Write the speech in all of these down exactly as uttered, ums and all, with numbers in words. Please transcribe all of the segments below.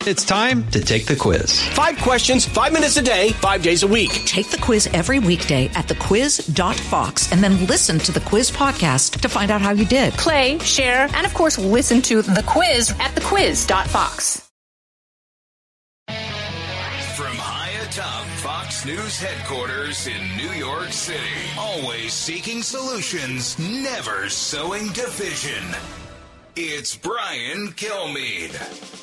It's time to take the quiz. Five questions, five minutes a day, five days a week. Take the quiz every weekday at the quiz dot fox and then listen to the quiz podcast to find out how you did. Play, share, and of course, listen to the quiz at the quiz dot fox. From high atop Fox News headquarters in New York City, always seeking solutions, never sowing division. It's Brian Kilmeade.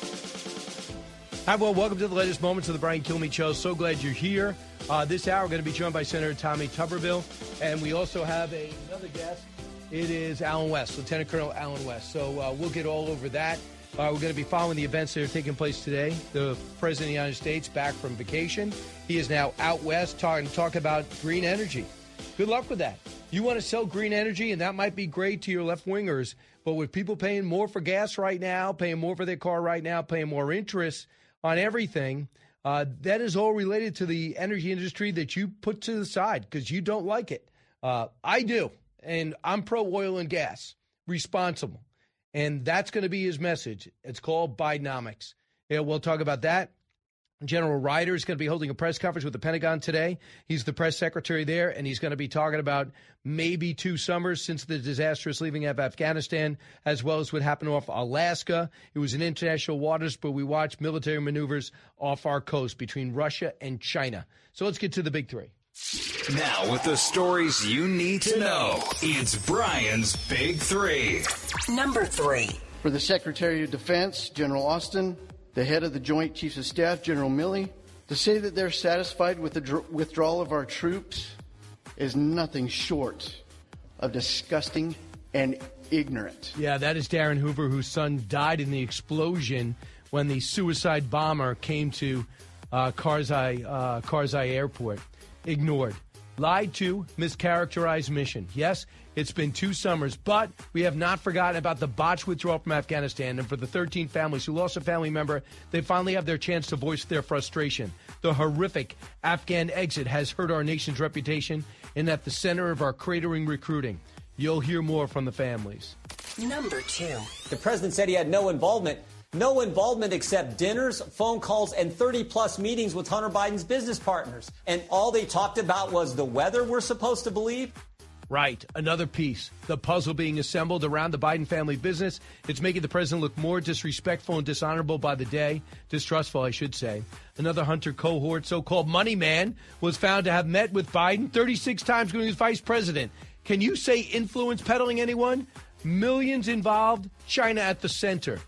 Hi, well, welcome to the latest moments of the Brian Kilmeade Show. So glad you're here. Uh, this hour, we're going to be joined by Senator Tommy Tuberville, and we also have a, another guest. It is Allen West, Lieutenant Colonel Allen West. So uh, we'll get all over that. Uh, we're going to be following the events that are taking place today. The President of the United States back from vacation. He is now out west talking talk about green energy. Good luck with that. You want to sell green energy, and that might be great to your left-wingers, but with people paying more for gas right now, paying more for their car right now, paying more interest on everything, uh, that is all related to the energy industry that you put to the side because you don't like it. Uh, I do, and I'm pro-oil and gas, responsible. And that's going to be his message. It's called Bidenomics. Yeah, we'll talk about that. General Ryder is going to be holding a press conference with the Pentagon today. He's the press secretary there, and he's going to be talking about maybe two summers since the disastrous leaving of Afghanistan, as well as what happened off Alaska. It was in international waters, but we watched military maneuvers off our coast between Russia and China. So let's get to the big three. Now, with the stories you need to know, it's Brian's Big Three. Number three. For the Secretary of Defense, General Austin, the head of the Joint Chiefs of Staff, General Milley, to say that they're satisfied with the dr- withdrawal of our troops is nothing short of disgusting and ignorant. Yeah, that is Darren Hoover, whose son died in the explosion when the suicide bomber came to uh, Karzai, uh, Karzai Airport. Ignored. Lied to, mischaracterized mission. Yes, it's been two summers, but we have not forgotten about the botched withdrawal from Afghanistan. And for the thirteen families who lost a family member, they finally have their chance to voice their frustration. The horrific Afghan exit has hurt our nation's reputation and at the center of our cratering recruiting. You'll hear more from the families. Number two. The president said he had no involvement. No involvement except dinners, phone calls, and thirty-plus meetings with Hunter Biden's business partners. And all they talked about was the weather, we're supposed to believe? Right. Another piece. The puzzle being assembled around the Biden family business. It's making the president look more disrespectful and dishonorable by the day. Distrustful, I should say. Another Hunter cohort, so-called money man, was found to have met with Biden thirty-six times when he was vice president. Can you say influence peddling anyone? Millions involved, China at the center.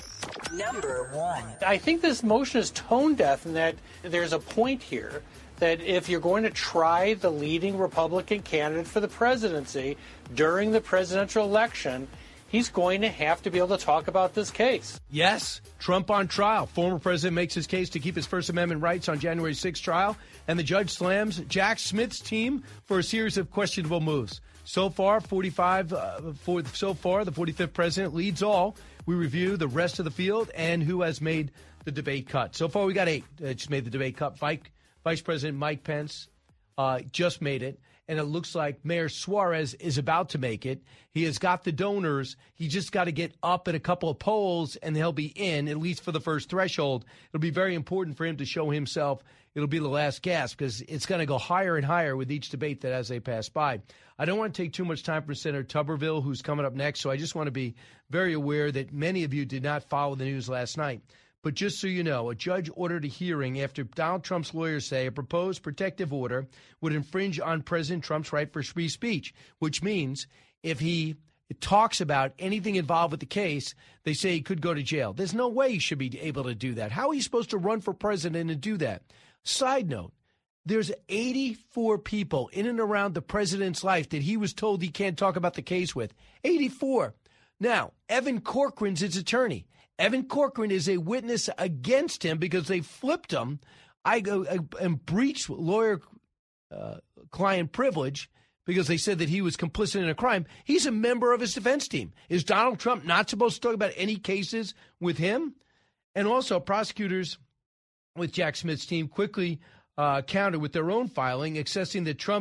Number one. I think this motion is tone deaf in that there's a point here that if you're going to try the leading Republican candidate for the presidency during the presidential election, he's going to have to be able to talk about this case. Yes, Trump on trial. Former president makes his case to keep his First Amendment rights on January sixth trial, and the judge slams Jack Smith's team for a series of questionable moves. So far, forty-five. Uh, for, so far, the forty-fifth president leads all. We review the rest of the field and who has made the debate cut. So far, we got eight that just made the debate cut. Vice, Vice President Mike Pence uh, just made it, and it looks like Mayor Suarez is about to make it. He has got the donors. He just got to get up at a couple of polls, and he'll be in, at least for the first threshold. It'll be very important for him to show himself. It'll be the last gasp because it's going to go higher and higher with each debate that as they pass by. I don't want to take too much time for Senator Tuberville, who's coming up next, so I just want to be very aware that many of you did not follow the news last night. But just so you know, a judge ordered a hearing after Donald Trump's lawyers say a proposed protective order would infringe on President Trump's right for free speech, which means if he talks about anything involved with the case, they say he could go to jail. There's no way he should be able to do that. How are you supposed to run for president and do that? Side note, there's eighty-four people in and around the president's life that he was told he can't talk about the case with. eighty-four. Now, Evan Corcoran's his attorney. Evan Corcoran is a witness against him because they flipped him. I go and breached lawyer uh, client privilege because they said that he was complicit in a crime. He's a member of his defense team. Is Donald Trump not supposed to talk about any cases with him? And also, prosecutors with Jack Smith's team quickly uh, countered with their own filing, accessing that Trump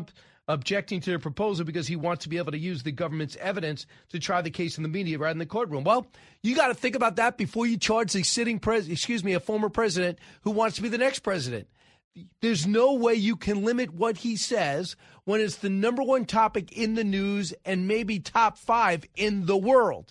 objecting to their proposal because he wants to be able to use the government's evidence to try the case in the media rather than the courtroom. Well, you got to think about that before you charge the sitting president, excuse me, a former president who wants to be the next president. There's no way you can limit what he says when it's the number one topic in the news and maybe top five in the world.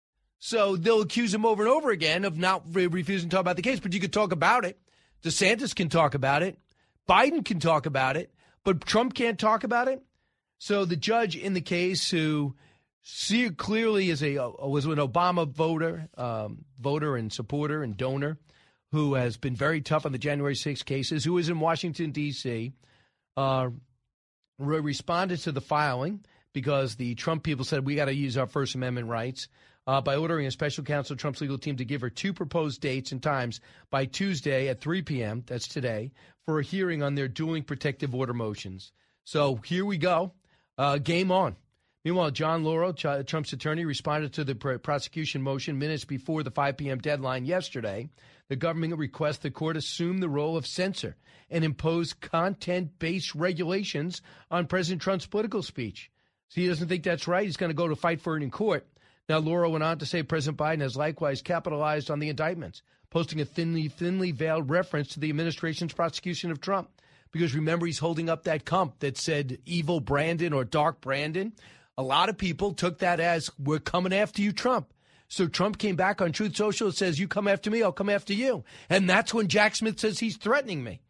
So they'll accuse him over and over again of not re- refusing to talk about the case, but you could talk about it. DeSantis can talk about it. Biden can talk about it, but Trump can't talk about it. So the judge in the case, who see, clearly is a was an Obama voter, um, voter and supporter and donor, who has been very tough on the January sixth cases, who is in Washington, D C, uh, re- responded to the filing because the Trump people said we got to use our First Amendment rights uh, by ordering a special counsel, Trump's legal team, to give her two proposed dates and times by Tuesday at three p.m., that's today, for a hearing on their dueling protective order motions. So here we go. Uh, game on. Meanwhile, John Lauro, Ch- Trump's attorney, responded to the pr- prosecution motion minutes before the five p.m. deadline yesterday. The government requests the court assume the role of censor and impose content-based regulations on President Trump's political speech. So he doesn't think that's right. He's going to go to fight for it in court. Now, Lauro went on to say President Biden has likewise capitalized on the indictments, posting a thinly, thinly veiled reference to the administration's prosecution of Trump. Because remember, he's holding up that comp that said evil Brandon or dark Brandon. A lot of people took that as, we're coming after you, Trump. So Trump came back on Truth Social and says, you come after me, I'll come after you. And that's when Jack Smith says he's threatening me.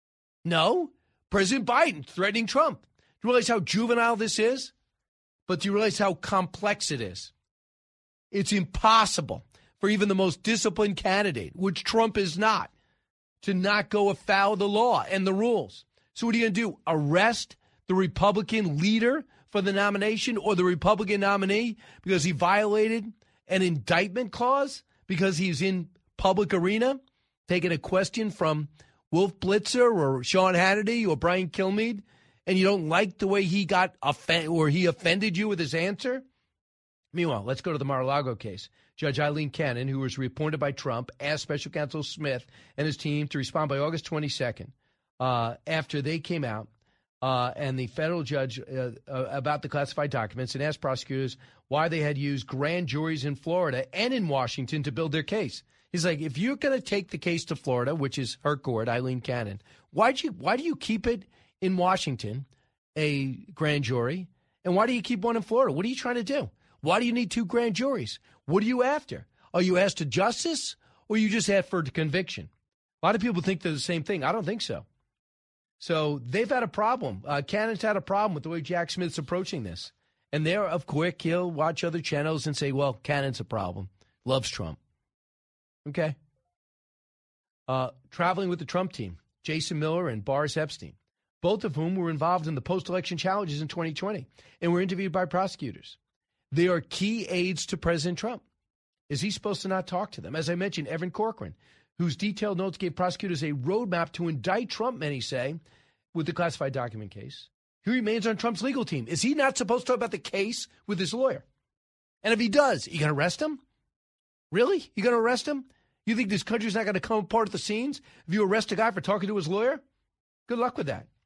No, President Biden threatening Trump. Do you realize how juvenile this is? But do you realize how complex it is? It's impossible for even the most disciplined candidate, which Trump is not, to not go afoul of the law and the rules. So what are you going to do? Arrest the Republican leader for the nomination or the Republican nominee because he violated an indictment clause because he's in public arena taking a question from Wolf Blitzer or Sean Hannity or Brian Kilmeade, and you don't like the way he got offended or he offended you with his answer? Meanwhile, let's go to the Mar-a-Lago case. Judge Eileen Cannon, who was reappointed by Trump, asked Special Counsel Smith and his team to respond by August twenty-second uh, after they came out uh, and the federal judge uh, uh, about the classified documents, and asked prosecutors why they had used grand juries in Florida and in Washington to build their case. He's like, if you're going to take the case to Florida, which is her court, Eileen Cannon, why'd you, why do you keep it in Washington, a grand jury, and why do you keep one in Florida? What are you trying to do? Why do you need two grand juries? What are you after? Are you asked to justice, or you just asked for conviction? A lot of people think they're the same thing. I don't think so. So they've had a problem. Uh, Cannon's had a problem with the way Jack Smith's approaching this. And they're, of course, he'll watch other channels and say, well, Cannon's a problem. Loves Trump. Okay. Uh, traveling with the Trump team, Jason Miller and Boris Epstein, both of whom were involved in the post-election challenges in twenty twenty and were interviewed by prosecutors. They are key aides to President Trump. Is he supposed to not talk to them? As I mentioned, Evan Corcoran, whose detailed notes gave prosecutors a roadmap to indict Trump, many say, with the classified document case. He remains on Trump's legal team. Is he not supposed to talk about the case with his lawyer? And if he does, you going to arrest him? Really? You going to arrest him? You think this country's not going to come apart at the seams if you arrest a guy for talking to his lawyer? Good luck with that.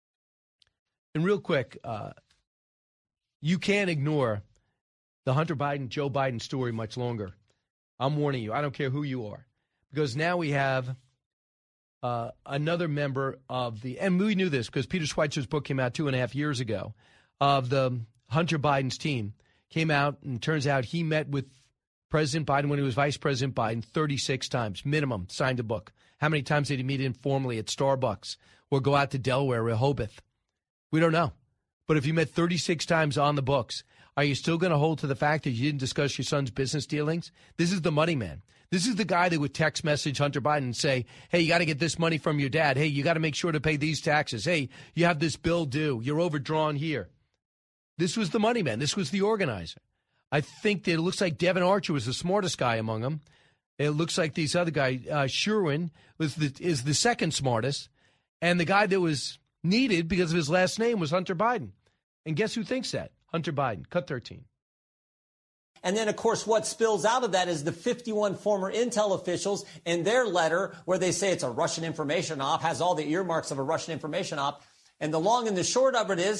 And real quick, uh, you can't ignore the Hunter Biden, Joe Biden story much longer. I'm warning you. I don't care who you are. Because now we have uh, another member of the, and we knew this because Peter Schweizer's book came out two and a half years ago, of the Hunter Biden's team, came out, and turns out he met with President Biden when he was Vice President Biden thirty-six times, minimum, signed a book. How many times did he meet informally at Starbucks or go out to Delaware or Rehoboth? We don't know. But if you met thirty-six times on the books, are you still going to hold to the fact that you didn't discuss your son's business dealings? This is the money man. This is the guy that would text message Hunter Biden and say, hey, you got to get this money from your dad. Hey, you got to make sure to pay these taxes. Hey, you have this bill due. You're overdrawn here. This was the money man. This was the organizer. I think that it looks like Devin Archer was the smartest guy among them. It looks like these other guy, uh, Sherwin, was the, is the second smartest. And the guy that was needed because of his last name was Hunter Biden. And guess who thinks that? Hunter Biden. Cut thirteen. And then, of course, what spills out of that is the fifty-one former intel officials in their letter where they say it's a Russian information op, has all the earmarks of a Russian information op. And the long and the short of it is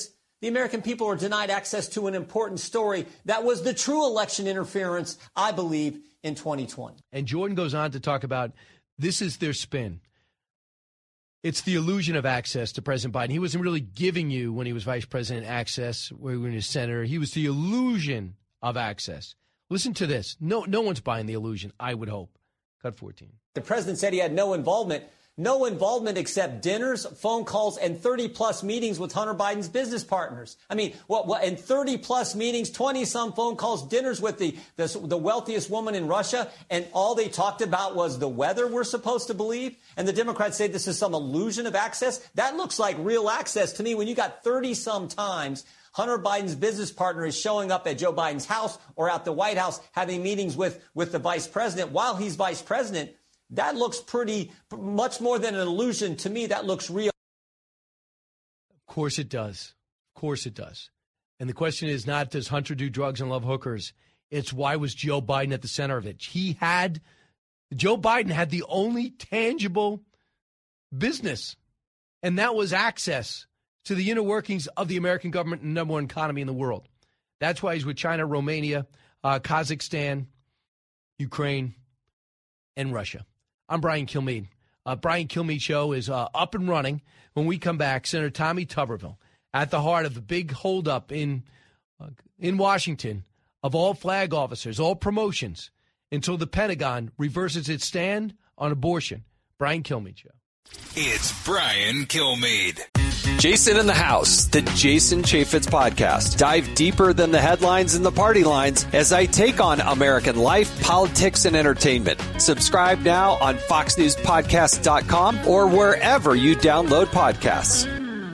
The American people are denied access to an important story that was the true election interference, I believe, in twenty twenty. And Jordan goes on to talk about this is their spin. It's the illusion of access to President Biden. He wasn't really giving you, when he was vice president, access when he was senator. He was the illusion of access. Listen to this. No, no one's buying the illusion, I would hope. Cut fourteen. The president said he had no involvement. No involvement except dinners, phone calls, and thirty-plus meetings with Hunter Biden's business partners. I mean, what? what and thirty-plus meetings, twenty-some phone calls, dinners with the, the the wealthiest woman in Russia, and all they talked about was the weather, we're supposed to believe. And the Democrats say this is some illusion of access. That looks like real access to me when you got thirty-some times Hunter Biden's business partner is showing up at Joe Biden's house or at the White House having meetings with, with the vice president while he's vice president. That looks pretty, much more than an illusion. To me, that looks real. Of course it does. Of course it does. And the question is not, does Hunter do drugs and love hookers? It's why was Joe Biden at the center of it? He had, Joe Biden had the only tangible business, and that was access to the inner workings of the American government and number one economy in the world. That's why he's with China, Romania, uh, Kazakhstan, Ukraine, and Russia. I'm Brian Kilmeade. Uh, Brian Kilmeade Show is uh, up and running. When we come back, Senator Tommy Tuberville, at the heart of the big holdup in uh, in Washington of all flag officers, all promotions, until the Pentagon reverses its stand on abortion. Brian Kilmeade Show. It's Brian Kilmeade. Jason in the House, the Jason Chaffetz podcast. Dive deeper than the headlines and the party lines as I take on American life, politics, and entertainment. Subscribe now on fox news podcast dot com or wherever you download podcasts.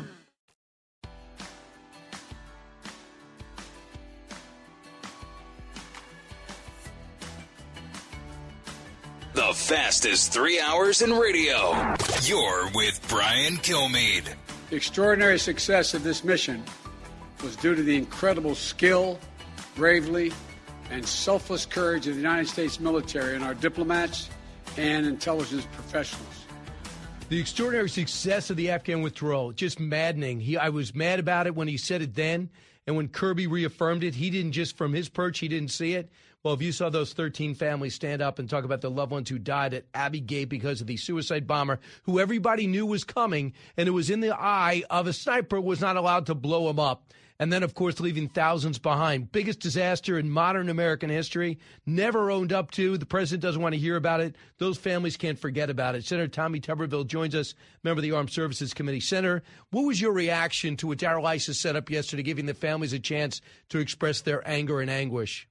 The fastest three hours in radio. You're with Brian Kilmeade. The extraordinary success of this mission was due to the incredible skill, bravery, and selfless courage of the United States military and our diplomats and intelligence professionals. The extraordinary success of the Afghan withdrawal, just maddening. He, I was mad about it when he said it then, and when Kirby reaffirmed it, he didn't just from his perch, he didn't see it. Well, if you saw those thirteen families stand up and talk about the loved ones who died at Abbey Gate because of the suicide bomber, who everybody knew was coming, and it was in the eye of a sniper, was not allowed to blow him up. And then, of course, leaving thousands behind. Biggest disaster in modern American history, never owned up to. The president doesn't want to hear about it. Those families can't forget about it. Senator Tommy Tuberville joins us, member of the Armed Services Committee. Senator, what was your reaction to what Darrell Issa set up yesterday, giving the families a chance to express their anger and anguish?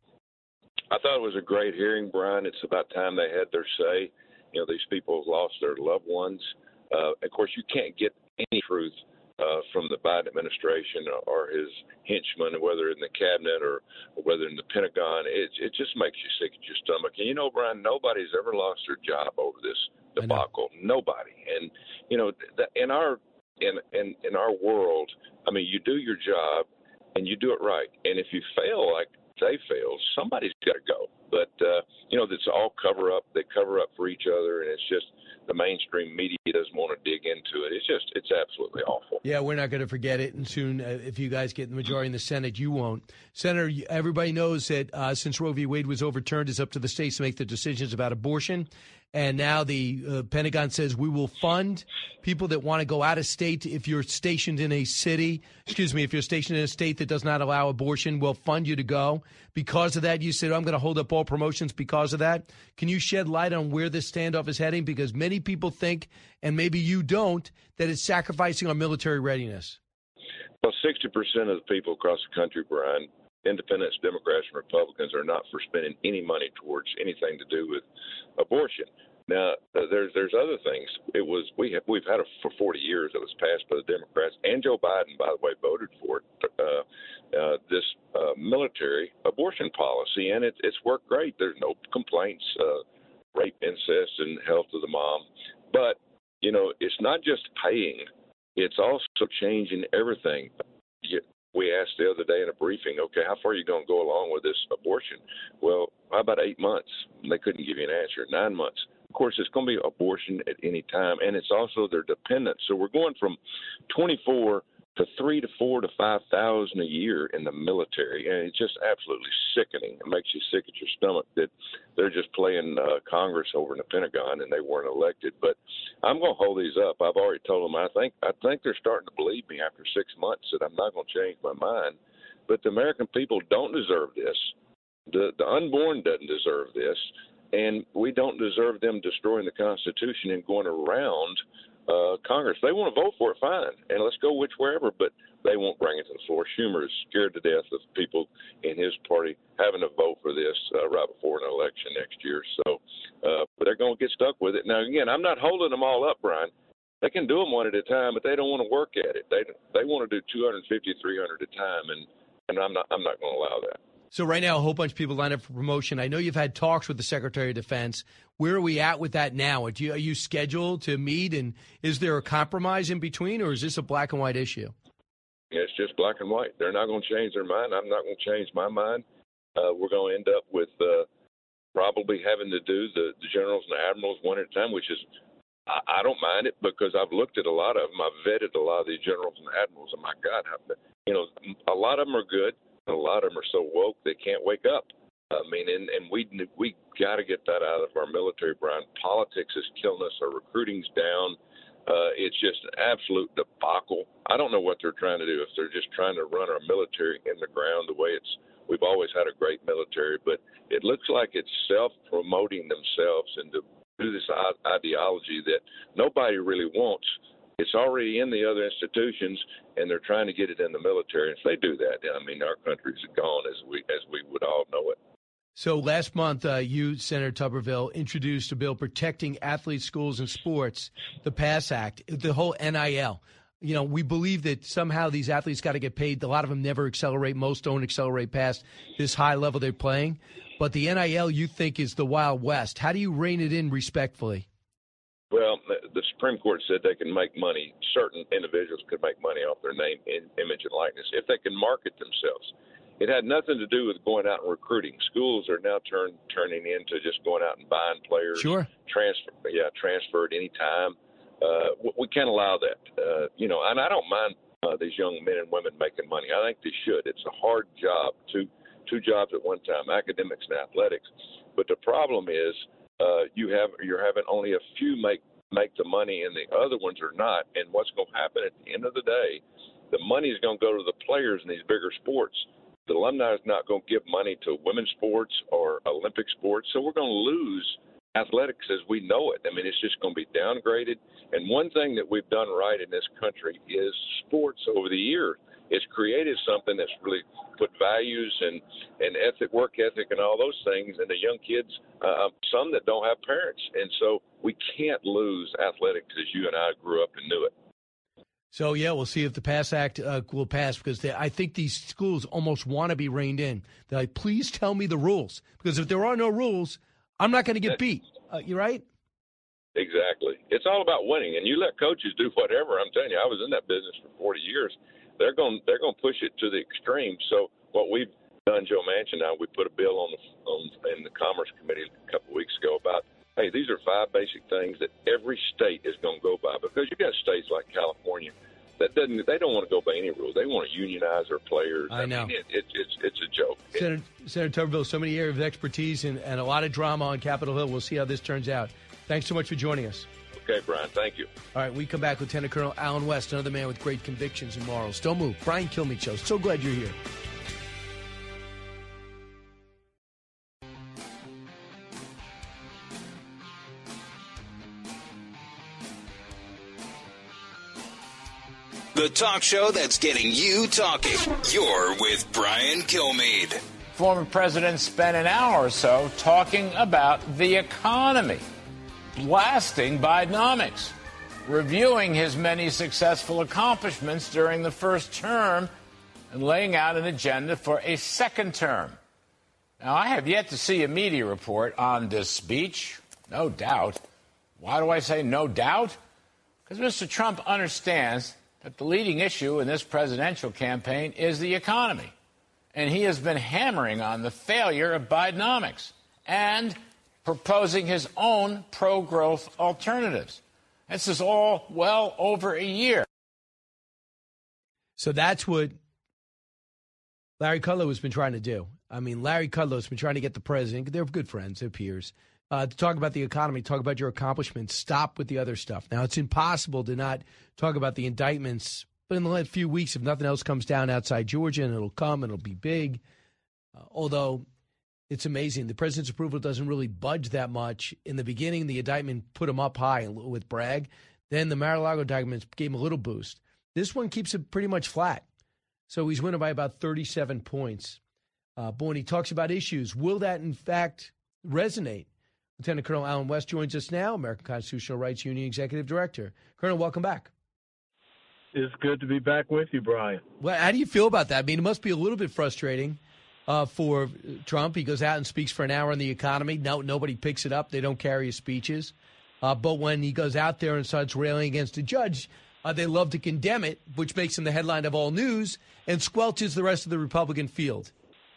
I thought it was a great hearing, Brian. It's about time they had their say. You know, these people have lost their loved ones. Uh, of course, you can't get any truth uh, from the Biden administration or his henchmen, whether in the cabinet or, or whether in the Pentagon. It, it just makes you sick at your stomach. And, you know, Brian, nobody's ever lost their job over this debacle. Nobody. And, you know, in our in, in, in our world, I mean, you do your job and you do it right. And if you fail like they fail, somebody's got to go. But, uh, you know, that's all cover up. They cover up for each other, and it's just the mainstream media doesn't want to dig into it. It's just, it's absolutely awful. Yeah, we're not going to forget it. And soon, uh, if you guys get the majority in the Senate, you won't. Senator, everybody knows that uh, since Roe v. Wade was overturned, it's up to the states to make the decisions about abortion. And now the uh, Pentagon says we will fund people that want to go out of state. If you're stationed in a city, excuse me, if you're stationed in a state that does not allow abortion, we'll fund you to go. Because of that, you said, I'm going to hold up all promotions because of that. Can you shed light on where this standoff is heading? Because many people think, and maybe you don't, that it's sacrificing our military readiness. Well, sixty percent of the people across the country, Brian, independents, Democrats, and Republicans, are not for spending any money towards anything to do with abortion. Now, uh, there's there's other things. It was we have, we've had it for forty years. It was passed by the Democrats, and Joe Biden, by the way, voted for it. Uh, uh, this uh, military abortion policy, and it, it's worked great. There's no complaints, uh, rape, incest, and health of the mom. But you know, it's not just paying; it's also changing everything. You, We asked the other day in a briefing, okay, how far are you going to go along with this abortion? Well, how about eight months? They couldn't give you an answer. Nine months. Of course, it's going to be abortion at any time, and it's also their dependents. So we're going from twenty-four to three to four to five thousand a year in the military, and it's just absolutely sickening. It makes you sick at your stomach that they're just playing uh, Congress over in the Pentagon and they weren't elected. But I'm going to hold these up. I've already told them I think I think they're starting to believe me after six months that I'm not going to change my mind. But the American people don't deserve this. The the unborn doesn't deserve this, and we don't deserve them destroying the Constitution and going around Uh, Congress. They want to vote for it, fine, and let's go which wherever, but they won't bring it to the floor. Schumer is scared to death of people in his party having to vote for this uh, right before an election next year. So, uh, but they're going to get stuck with it. Now, again, I'm not holding them all up, Brian. They can do them one at a time, but they don't want to work at it. They they want to do two hundred fifty, three hundred at a time, and, and I'm not I'm not going to allow that. So right now, a whole bunch of people lined up for promotion. I know you've had talks with the Secretary of Defense. Where are we at with that now? Are you, are you scheduled to meet, and is there a compromise in between, or is this a black and white issue? It's just black and white. They're not going to change their mind. I'm not going to change my mind. Uh, we're going to end up with uh, probably having to do the, the generals and the admirals one at a time, which is I, I don't mind it because I've looked at a lot of them. I've vetted a lot of these generals and admirals, and my God, how, you know, a lot of them are good. A lot of them are so woke they can't wake up. I mean, and, and we we got to get that out of our military, Brian. Politics is killing us. Our recruiting's down. Uh, it's just an absolute debacle. I don't know what they're trying to do. If they're just trying to run our military in the ground the way it's we've always had a great military, but it looks like it's self-promoting themselves and to do this ideology that nobody really wants. It's already in the other institutions, and they're trying to get it in the military. If they do that, I mean, our country's gone as we as we would all know it. So last month, uh, you, Senator Tuberville, introduced a bill protecting athletes, schools, and sports, the PASS Act, the whole N I L. You know, we believe that somehow these athletes got to get paid. A lot of them never accelerate. Most don't accelerate past this high level they're playing. But the N I L, you think, is the Wild West. How do you rein it in respectfully? Well, the Supreme Court said they can make money. Certain individuals could make money off their name, image, and likeness if they can market themselves. It had nothing to do with going out and recruiting. Schools are now turn, turning into just going out and buying players. Sure. Transfer, yeah, transferred any time. Uh, we can't allow that. Uh, you know, and I don't mind uh, these young men and women making money. I think they should. It's a hard job, two two jobs at one time, academics and athletics. But the problem is, Uh, you have you're having only a few make make the money, and the other ones are not. And what's going to happen at the end of the day? The money is going to go to the players in these bigger sports. The alumni is not going to give money to women's sports or Olympic sports, so we're going to lose athletics as we know it. I mean, it's just going to be downgraded. And one thing that we've done right in this country is sports over the years. It's created something that's really put values and, and ethic, work ethic and all those things in the young kids, uh, some that don't have parents. And so we can't lose athletics as you and I grew up and knew it. So, yeah, we'll see if the PASS Act uh, will pass because they, I think these schools almost want to be reined in. They're like, please tell me the rules. Because if there are no rules, I'm not going to get beat. Uh, you right? Exactly. It's all about winning. And you let coaches do whatever. I'm telling you, I was in that business for forty years. They're going they're going to push it to the extreme. So what we've done, Joe Manchin and I, we put a bill on the on, in the Commerce Committee a couple of weeks ago about, hey, these are five basic things that every state is going to go by, because you got states like California that doesn't they don't want to go by any rules. They want to unionize their players. I know. I mean, it, it, it's it's a joke. Senator, Senator Tuberville, so many areas of expertise and, and a lot of drama on Capitol Hill. We'll see how this turns out. Thanks so much for joining us. Okay, Brian, thank you. All right, we come back. Lieutenant Colonel Allen West, another man with great convictions and morals. Don't move. Brian Kilmeade Show. So glad you're here. The talk show that's getting you talking. You're with Brian Kilmeade. Former president spent an hour or so talking about the economy, blasting Bidenomics, reviewing his many successful accomplishments during the first term, and laying out an agenda for a second term. Now, I have yet to see a media report on this speech, no doubt. Why do I say no doubt? Because Mister Trump understands that the leading issue in this presidential campaign is the economy, and he has been hammering on the failure of Bidenomics and proposing his own pro-growth alternatives. This is all well over a year. So that's what Larry Kudlow has been trying to do. I mean, Larry Kudlow has been trying to get the president, they're good friends, they're peers, uh, to talk about the economy, talk about your accomplishments, stop with the other stuff. Now, it's impossible to not talk about the indictments, but in the last few weeks, if nothing else comes down outside Georgia, and it'll come and it'll be big, uh, although it's amazing. The president's approval doesn't really budge that much. In the beginning, the indictment put him up high with Bragg. Then the Mar-a-Lago documents gave him a little boost. This one keeps it pretty much flat. So he's winning by about thirty-seven points. Uh, boy, and he talks about issues. Will that, in fact, resonate? Lieutenant Colonel Allen West joins us now, American Constitutional Rights Union Executive Director. Colonel, welcome back. It's good to be back with you, Brian. Well, how do you feel about that? I mean, it must be a little bit frustrating uh, for Trump. He goes out and speaks for an hour on the economy. No, nobody picks it up. They don't carry his speeches. Uh, but when he goes out there and starts railing against a judge, uh, they love to condemn it, which makes him the headline of all news and squelches the rest of the Republican field.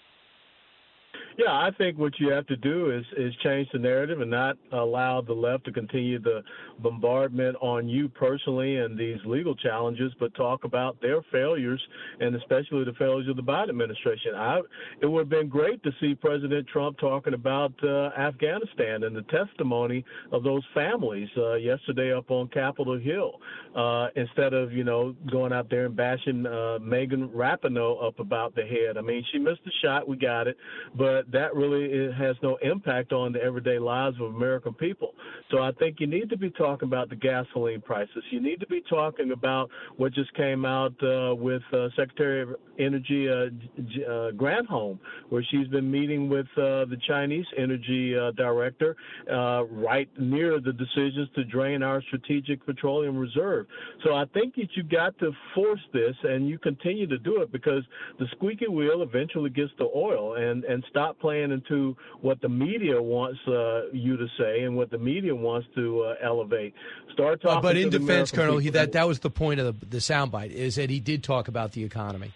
Yeah, I think what you have to do is, is change the narrative and not allow the left to continue the bombardment on you personally and these legal challenges, but talk about their failures and especially the failures of the Biden administration. I, it would have been great to see President Trump talking about uh, Afghanistan and the testimony of those families uh, yesterday up on Capitol Hill, uh, instead of, you know, going out there and bashing uh, Megan Rapinoe up about the head. I mean, she missed the shot. We got it. But that really has no impact on the everyday lives of American people. So I think you need to be talking about the gasoline prices. You need to be talking about what just came out uh, with uh, Secretary of Energy uh, uh, Granholm, where she's been meeting with uh, the Chinese energy uh, director uh, right near the decisions to drain our strategic petroleum reserve. So I think that you got to force this, and you continue to do it because the squeaky wheel eventually gets the oil, and, and stop playing into what the media wants uh, you to say and what the media wants to uh, elevate. Start talking. Uh, but in to defense, the Colonel, he, people. that that was the point of the, the soundbite, is that he did talk about the economy.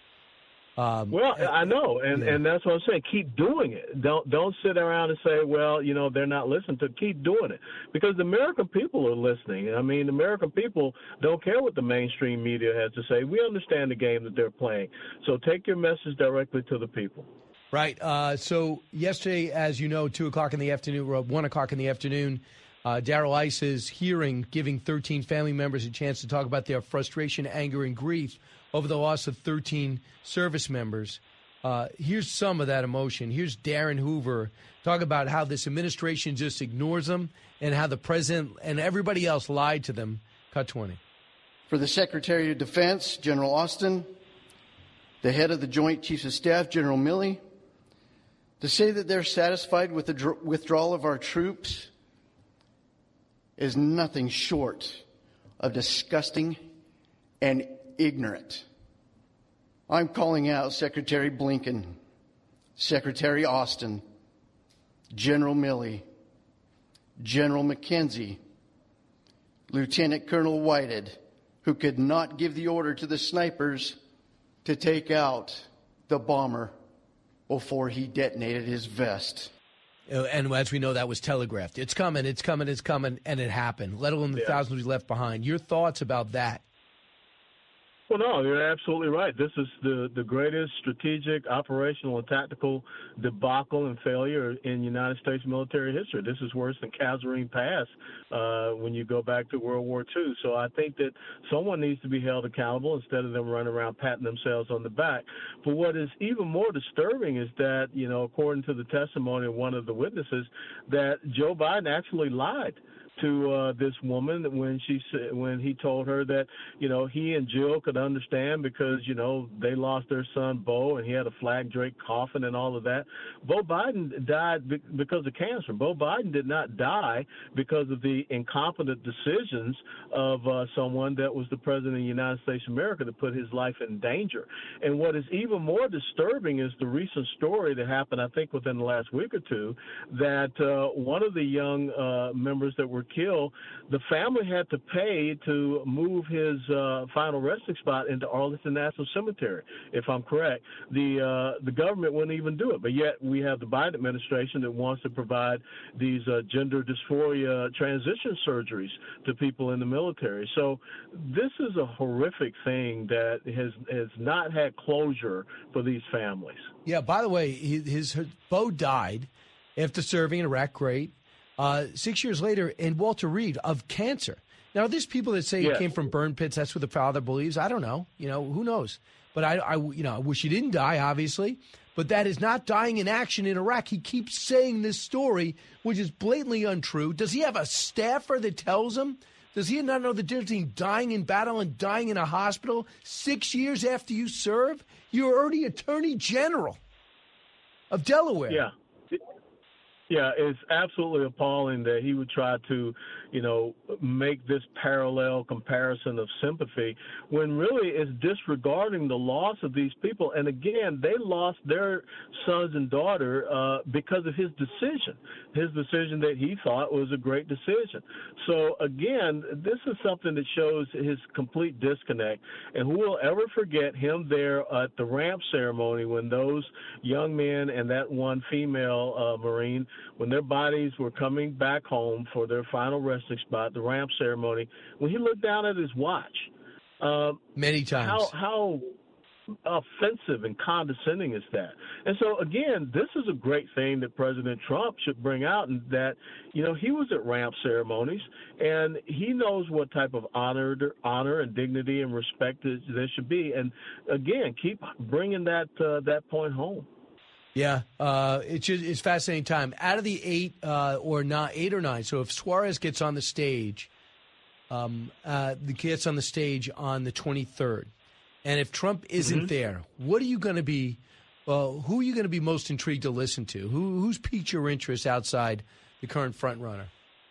Um, well, I know, and, yeah. and that's what I'm saying. Keep doing it. Don't don't sit around and say, well, you know, they're not listening to. Keep doing it because the American people are listening. I mean, the American people don't care what the mainstream media has to say. We understand the game that they're playing. So take your message directly to the people. Right. Uh, so yesterday, as you know, two o'clock in the afternoon, or one o'clock in the afternoon, uh, Darrell Iss's hearing, giving thirteen family members a chance to talk about their frustration, anger, and grief over the loss of thirteen service members. Uh, here's some of that emotion. Here's Darren Hoover talk about how this administration just ignores them and how the president and everybody else lied to them. Cut twenty. For the Secretary of Defense, General Austin, the head of the Joint Chiefs of Staff, General Milley, to say that they're satisfied with the dr- withdrawal of our troops is nothing short of disgusting and ignorant. I'm calling out Secretary Blinken, Secretary Austin, General Milley, General McKenzie, Lieutenant Colonel Whitehead, who could not give the order to the snipers to take out the bomber before he detonated his vest. And as we know, that was telegraphed. It's coming, it's coming, it's coming, and it happened, let alone the yeah. thousands we left behind. Your thoughts about that? Well, no, you're absolutely right. This is the, the greatest strategic, operational, and tactical debacle and failure in United States military history. This is worse than Kasserine Pass uh, when you go back to World War Two. So I think that someone needs to be held accountable instead of them running around patting themselves on the back. But what is even more disturbing is that, you know, according to the testimony of one of the witnesses, that Joe Biden actually lied to uh, this woman when she when he told her that, you know, he and Jill could understand because, you know, they lost their son Beau and he had a flag draped coffin and all of that. Beau Biden died be- because of cancer. Beau Biden did not die because of the incompetent decisions of uh, someone that was the president of the United States of America that put his life in danger. And what is even more disturbing is the recent story that happened, I think, within the last week or two, that uh, one of the young uh, members that were killed, the family had to pay to move his uh, final resting spot into Arlington National Cemetery, if I'm correct. The uh, the government wouldn't even do it, but yet we have the Biden administration that wants to provide these uh, gender dysphoria transition surgeries to people in the military. So this is a horrific thing that has has not had closure for these families. Yeah, by the way, his, his Bo died after serving in Iraq. Great. Uh, six years later, and Walter Reed of cancer. Now, there's people that say yes. he came from burn pits. That's what the father believes. I don't know. You know, who knows? But I, I, you know, I wish he didn't die, obviously. But that is not dying in action in Iraq. He keeps saying this story, which is blatantly untrue. Does he have a staffer that tells him? Does he not know the difference between dying in battle and dying in a hospital six years after you serve? You're already Attorney General of Delaware. Yeah. Yeah, it's absolutely appalling that he would try to, you know, make this parallel comparison of sympathy when really it's disregarding the loss of these people. And again, they lost their sons and daughter uh, because of his decision, his decision that he thought was a great decision. So again, this is something that shows his complete disconnect. And who will ever forget him there at the ramp ceremony when those young men and that one female uh, Marine, when their bodies were coming back home for their final resting spot, the ramp ceremony, when he looked down at his watch. Uh, Many times. How, how offensive and condescending is that? And so, again, this is a great thing that President Trump should bring out, and that, you know, he was at ramp ceremonies, and he knows what type of honor, honor and dignity and respect there should be. And, again, keep bringing that uh, that point home. Yeah, uh, it's just, it's fascinating time. Out of the eight uh, or not eight or nine, so if Suarez gets on the stage, um, uh, the gets on the stage on the twenty-third, and if Trump isn't mm-hmm. there, what are you going to be? Uh, who are you going to be most intrigued to listen to? Who who's piqued your interest outside the current front runner?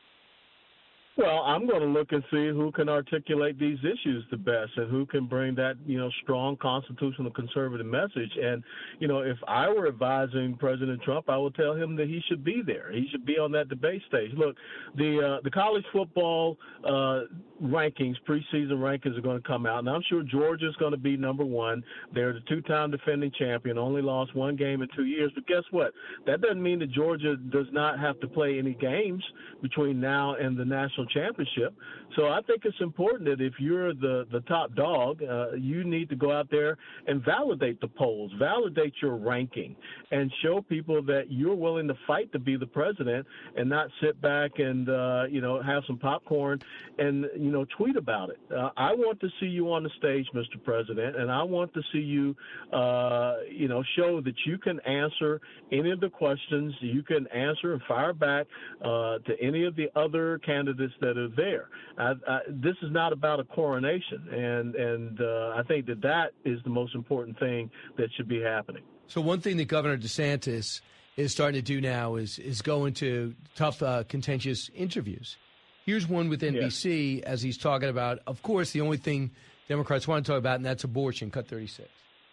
Well, I'm going to look and see who can articulate these issues the best and who can bring that, you know, strong constitutional conservative message. And, you know, if I were advising President Trump, I would tell him that he should be there. He should be on that debate stage. Look, the uh, the college football uh, rankings, preseason rankings are going to come out, and I'm sure Georgia's going to be number one. They're the two-time defending champion, only lost one game in two years. But guess what? That doesn't mean that Georgia does not have to play any games between now and the national championship. So I think it's important that if you're the, the top dog, uh, you need to go out there and validate the polls, validate your ranking, and show people that you're willing to fight to be the president and not sit back and, uh, you know, have some popcorn and, you know, tweet about it. Uh, I want to see you on the stage, Mister President, and I want to see you, uh, you know, show that you can answer any of the questions, you can answer and fire back uh, to any of the other candidates that are there. I, I, this is not about a coronation, and and uh, I think that that is the most important thing that should be happening. So one thing that Governor DeSantis is starting to do now is is go into tough, uh, contentious interviews. Here's one with N B C yeah. as he's talking about, of course, the only thing Democrats want to talk about, and that's abortion. Cut thirty-six.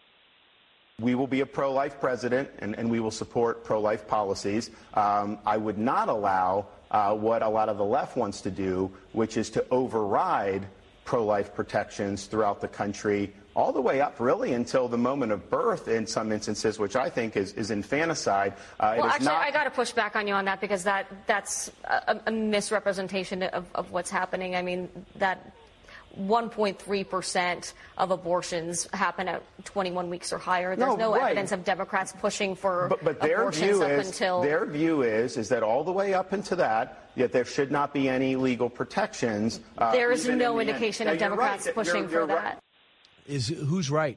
We will be a pro-life president, and, and we will support pro-life policies. Um, I would not allow uh, what a lot of the left wants to do, which is to override pro-life protections throughout the country, all the way up, really, until the moment of birth in some instances, which I think is, is infanticide. Uh, well, it is actually, not- I got to push back on you on that because that that's a, a misrepresentation of, of what's happening. I mean, that one point three percent of abortions happen at twenty-one weeks or higher. There's no, no right. evidence of Democrats pushing for but, but their abortions view up is, until... Their view is, is that all the way up into that, yet there should not be any legal protections. Uh, there is no in indication end. of Democrats right. pushing you're, you're for right. that. Is who's right?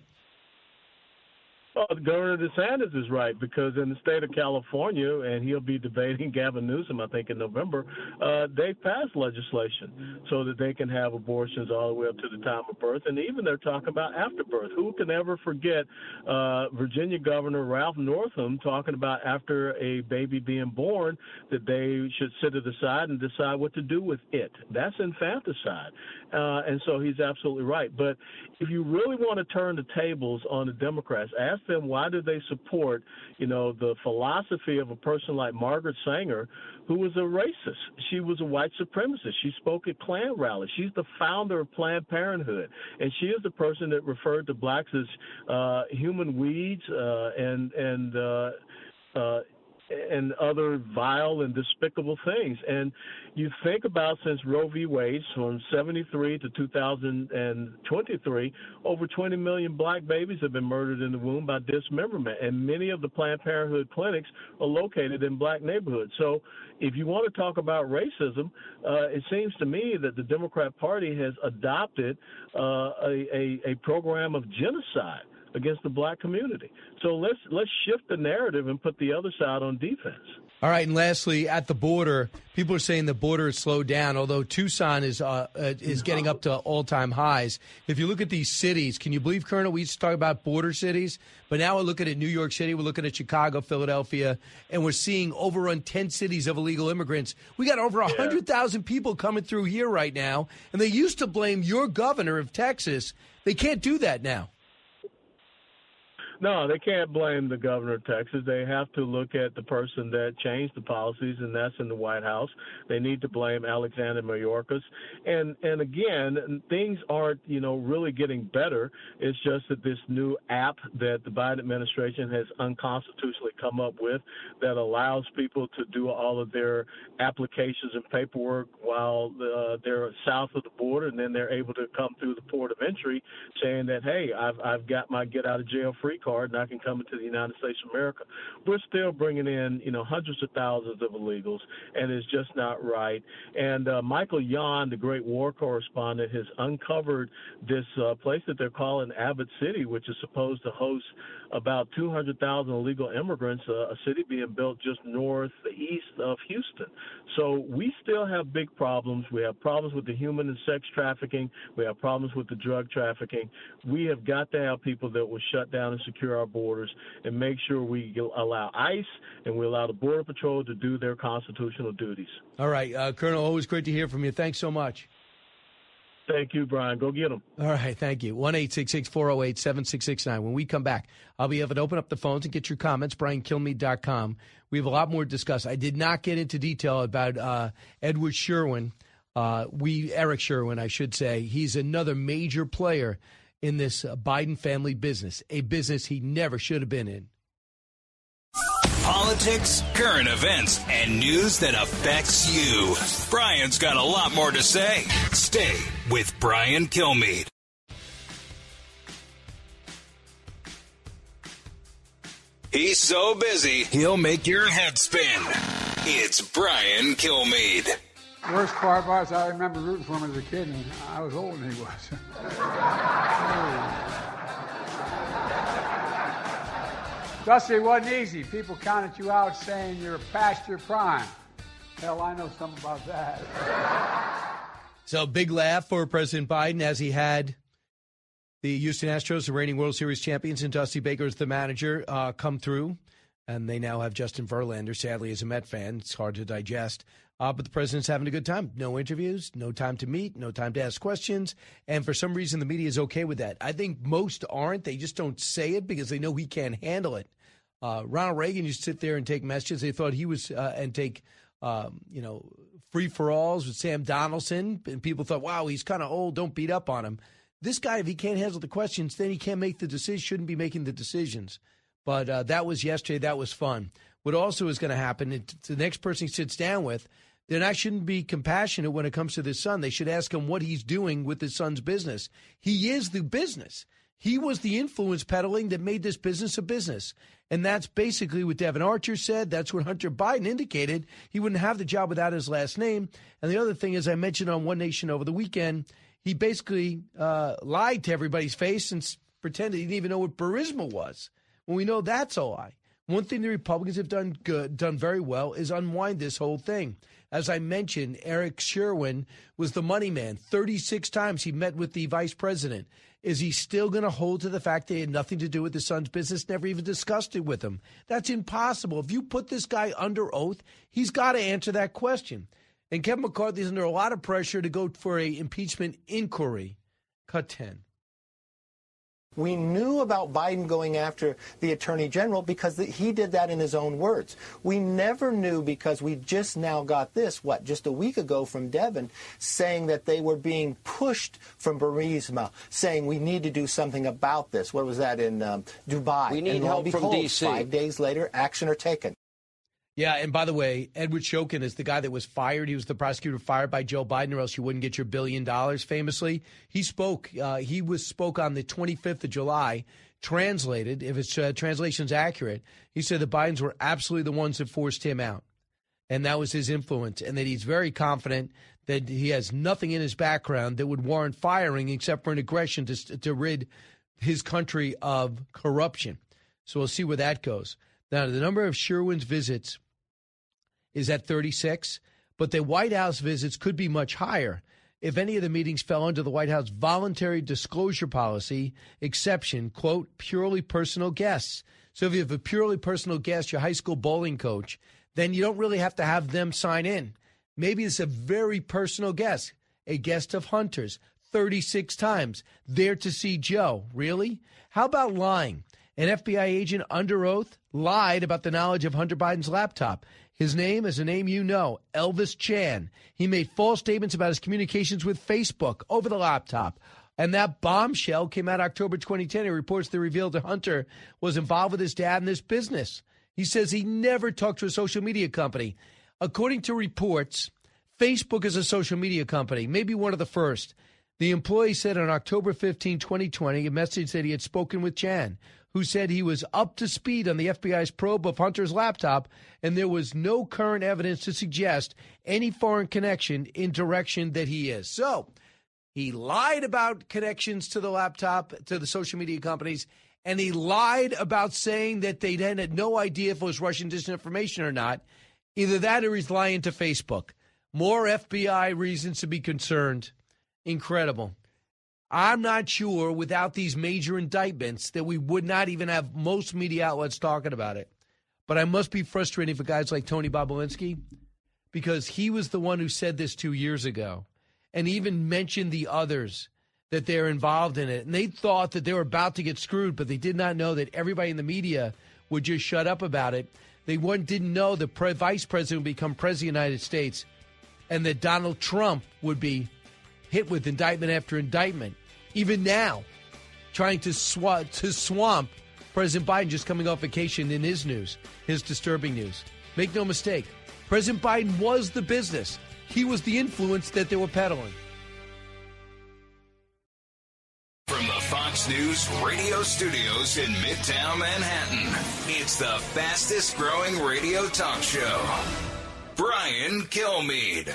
Well, Governor DeSantis is right, because in the state of California, and he'll be debating Gavin Newsom, I think, in November, uh, they passed legislation so that they can have abortions all the way up to the time of birth, and even they're talking about after birth. Who can ever forget uh, Virginia Governor Ralph Northam talking about after a baby being born that they should sit it aside and decide what to do with it? That's infanticide. Uh, and so he's absolutely right. But if you really want to turn the tables on the Democrats, ask them why do they support, you know, the philosophy of a person like Margaret Sanger, who was a racist. She was a white supremacist. She spoke at Klan rallies. She's the founder of Planned Parenthood, and she is the person that referred to blacks as uh, human weeds uh, and and uh, uh, and other vile and despicable things. And you think about since Roe v. Wade, from seventy-three to two thousand twenty-three, over twenty million black babies have been murdered in the womb by dismemberment, and many of the Planned Parenthood clinics are located in black neighborhoods. So if you want to talk about racism, uh, it seems to me that the Democrat Party has adopted uh, a, a, a program of genocide against the black community. So let's let's shift the narrative and put the other side on defense. All right, and lastly, at the border, people are saying the border has slowed down, although Tucson is uh, uh, is getting up to all-time highs. If you look at these cities, can you believe, Colonel, we used to talk about border cities, but now we're looking at New York City, we're looking at Chicago, Philadelphia, and we're seeing overrun ten cities of illegal immigrants. We got over one hundred thousand people coming through here right now, and they used to blame your governor of Texas. They can't do that now. No, they can't blame the governor of Texas. They have to look at the person that changed the policies, and that's in the White House. They need to blame Alexander Mayorkas. And and again, things aren't, you know, really getting better. It's just that this new app that the Biden administration has unconstitutionally come up with that allows people to do all of their applications and paperwork while uh, they're south of the border, and then they're able to come through the port of entry saying that, hey, I've, I've got my get-out-of-jail-free card, and I can come into the United States of America. We're still bringing in, you know, hundreds of thousands of illegals, and it's just not right. And uh, Michael Yon, the great war correspondent, has uncovered this uh, place that they're calling Abbott City, which is supposed to host about two hundred thousand illegal immigrants, uh, a city being built just northeast of Houston. So we still have big problems. We have problems with the human and sex trafficking. We have problems with the drug trafficking. We have got to have people that will shut down and secure our borders and make sure we allow ICE and we allow the Border Patrol to do their constitutional duties. All right, uh, Colonel, always great to hear from you. Thanks so much. Thank you, Brian. Go get them. All right, thank you. one eight six six, four oh eight, seven six six nine. When we come back, I'll be able to open up the phones and get your comments, brian kilmeade dot com. We have a lot more to discuss. I did not get into detail about uh, Edward Sherwin. Uh, we Eric Sherwin, I should say. He's another major player in this Biden family business, a business he never should have been in. Politics, current events, and news that affects you. Brian's got a lot more to say. Stay with Brian Kilmeade. He's so busy, he'll make your head spin. It's Brian Kilmeade. Worst part was I remember rooting for him as a kid, and I was older than he was. Dusty, it wasn't easy. People counted you out saying you're past your prime. Hell, I know something about that. So big laugh for President Biden as he had the Houston Astros, the reigning World Series champions, and Dusty Baker as the manager, uh, come through. And they now have Justin Verlander, sadly, as a Met fan. It's hard to digest. Uh, but the president's having a good time. No interviews, no time to meet, no time to ask questions. And for some reason, the media is okay with that. I think most aren't. They just don't say it because they know he can't handle it. Uh, Ronald Reagan used to sit there and take messages. They thought he was, uh, and take, um, you know, free-for-alls with Sam Donaldson. And people thought, wow, he's kind of old. Don't beat up on him. This guy, if he can't handle the questions, then he can't make the decisions, shouldn't be making the decisions. But uh, that was yesterday. That was fun. What also is going to happen, it, the next person he sits down with, then I shouldn't be compassionate when it comes to this son. They should ask him what he's doing with his son's business. He is the business. He was the influence peddling that made this business a business. And that's basically what Devin Archer said. That's what Hunter Biden indicated. He wouldn't have the job without his last name. And the other thing, as I mentioned on One Nation over the weekend, he basically uh, lied to everybody's face and pretended he didn't even know what Burisma was. When we know that's a lie. One thing the Republicans have done good, done very well, is unwind this whole thing. As I mentioned, Eric Sherwin was the money man. thirty-six times he met with the vice president. Is he still going to hold to the fact that he had nothing to do with his son's business, never even discussed it with him? That's impossible. If you put this guy under oath, he's got to answer that question. And Kevin McCarthy's under a lot of pressure to go for a impeachment inquiry. Cut ten. We knew about Biden going after the attorney general because he did that in his own words. We never knew because we just now got this, what, just a week ago from Devin, saying that they were being pushed from Burisma, saying we need to do something about this. What was that in um, Dubai? We need and help from D C. Five days later, action are taken. Yeah, and by the way, Edward Shokin is the guy that was fired. He was the prosecutor fired by Joe Biden, or else you wouldn't get your billion dollars, famously. He spoke. Uh, he was spoke on the twenty-fifth of July, translated, if its uh, translation's accurate. He said the Bidens were absolutely the ones that forced him out, and that was his influence, and that he's very confident that he has nothing in his background that would warrant firing except for an aggression to, to rid his country of corruption. So we'll see where that goes. Now, the number of Sherwin's visits is at thirty-six, but the White House visits could be much higher if any of the meetings fell under the White House voluntary disclosure policy exception, quote, purely personal guests. So if you have a purely personal guest, your high school bowling coach, then you don't really have to have them sign in. Maybe it's a very personal guest, a guest of Hunter's, thirty-six times, there to see Joe. Really? How about lying? An F B I agent under oath lied about the knowledge of Hunter Biden's laptop. His name is a name you know, Elvis Chan. He made false statements about his communications with Facebook over the laptop. And that bombshell came out October twenty ten. It reports that revealed that Hunter was involved with his dad in this business. He says he never talked to a social media company. According to reports, Facebook is a social media company, maybe one of the first. The employee said on October fifteenth, twenty twenty, a message that he had spoken with Chan, who said he was up to speed on the F B I's probe of Hunter's laptop, and there was no current evidence to suggest any foreign connection in direction that he is. So he lied about connections to the laptop, to the social media companies, and he lied about saying that they then had no idea if it was Russian disinformation or not. Either that or he's lying to Facebook. More F B I reasons to be concerned. Incredible. I'm not sure without these major indictments that we would not even have most media outlets talking about it. But I must be frustrating for guys like Tony Bobulinski, because he was the one who said this two years ago and even mentioned the others that they're involved in it. And they thought that they were about to get screwed, but they did not know that everybody in the media would just shut up about it. They one didn't know the pre- vice president would become president of the United States and that Donald Trump would be hit with indictment after indictment. Even now, trying to, sw- to swamp President Biden just coming off vacation in his news, his disturbing news. Make no mistake, President Biden was the business. He was the influence that they were peddling. From the Fox News radio studios in Midtown Manhattan, it's the fastest growing radio talk show. Brian Kilmeade.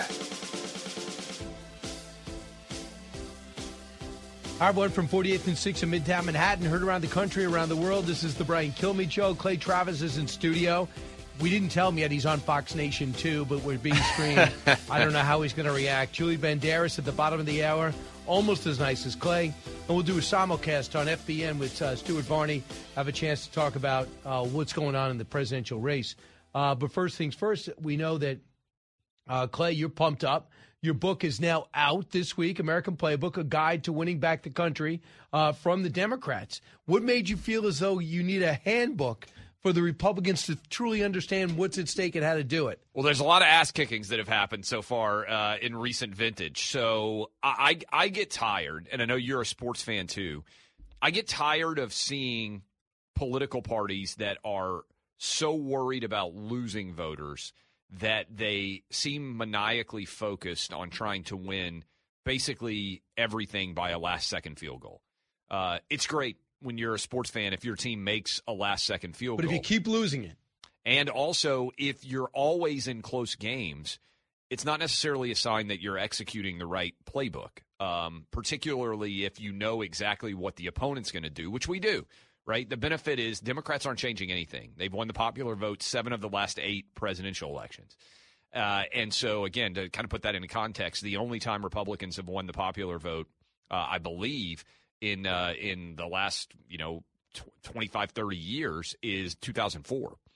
Our one from forty-eighth and sixth in Midtown Manhattan, heard around the country, around the world. This is the Brian Kilmeade Show. Clay Travis is in studio. We didn't tell him yet he's on Fox Nation, too, but we're being streamed. I don't know how he's going to react. Julie Banderas at the bottom of the hour, almost as nice as Clay. And we'll do a simulcast on F B N with uh, Stuart Varney, have a chance to talk about uh, what's going on in the presidential race. Uh, but first things first, we know that, uh, Clay, you're pumped up. Your book is now out this week, American Playbook, a guide to winning back the country uh, from the Democrats. What made you feel as though you need a handbook for the Republicans to truly understand what's at stake and how to do it? Well, there's a lot of ass kickings that have happened so far uh, in recent vintage. So I, I get tired, and I know you're a sports fan too. I get tired of seeing political parties that are so worried about losing voters that they seem maniacally focused on trying to win basically everything by a last-second field goal. Uh, it's great when you're a sports fan if your team makes a last-second field but goal. But if you keep losing it. And also, if you're always in close games, it's not necessarily a sign that you're executing the right playbook, um, particularly if you know exactly what the opponent's going to do, which we do. Right? The benefit is Democrats aren't changing anything. They've won the popular vote seven of the last eight presidential elections. Uh, and so, again, to kind of put that into context, the only time Republicans have won the popular vote, uh, I believe, in uh, in the last, you know, twenty-five, thirty years is two thousand four.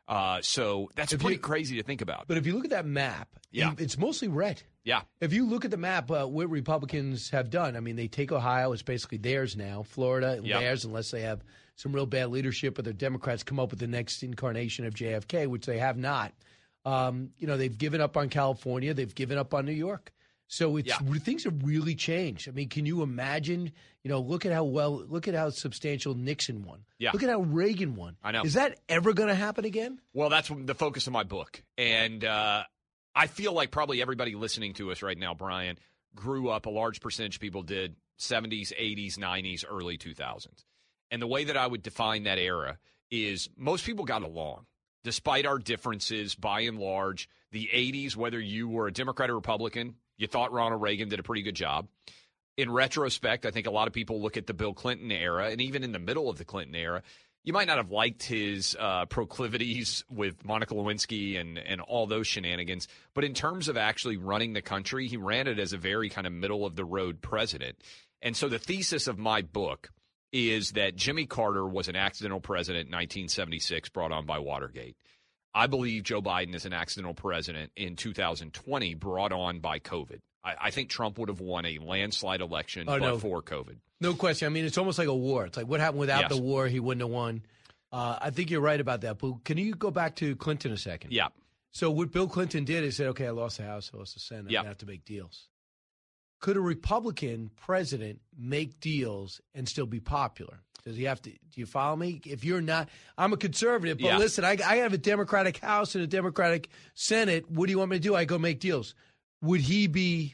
Uh, so that's If pretty you- crazy to think about. But if you look at that map, Yeah. it's mostly red. Yeah. If you look at the map, uh, what Republicans have done, I mean, they take Ohio, it's basically theirs now. Florida, Yeah. theirs, unless they have some real bad leadership, or the Democrats come up with the next incarnation of J F K, which they have not. Um, you know, they've given up on California. They've given up on New York. So it's Yeah. things have really changed. I mean, can you imagine? You know, look at how well, look at how substantial Nixon won. Yeah. Look at how Reagan won. I know. Is that ever going to happen again? Well, that's the focus of my book. And uh, I feel like probably everybody listening to us right now, Brian, grew up, a large percentage of people did, seventies, eighties, nineties, early two thousands. And the way that I would define that era is most people got along. Despite our differences, by and large, the eighties, whether you were a Democrat or Republican, you thought Ronald Reagan did a pretty good job. In retrospect, I think a lot of people look at the Bill Clinton era, and even in the middle of the Clinton era, you might not have liked his uh, proclivities with Monica Lewinsky and, and all those shenanigans. But in terms of actually running the country, he ran it as a very kind of middle-of-the-road president. And so the thesis of my book is that Jimmy Carter was an accidental president in nineteen seventy-six, brought on by Watergate. I believe Joe Biden is an accidental president in two thousand twenty, brought on by COVID. I, I think Trump would have won a landslide election Oh, but no. for COVID. No question. I mean, it's almost like a war. It's like what happened without Yes. the war, he wouldn't have won. Uh, I think you're right about that. But can you go back to Clinton a second? Yeah. So what Bill Clinton did is said, okay, I lost the House, I lost the Senate, Yeah. I have to make deals. Could a Republican president make deals and still be popular? Does he have to? Do you follow me? If you're not, I'm a conservative, but Yeah. listen, I, I have a Democratic House and a Democratic Senate. What do you want me to do? I go make deals. Would he be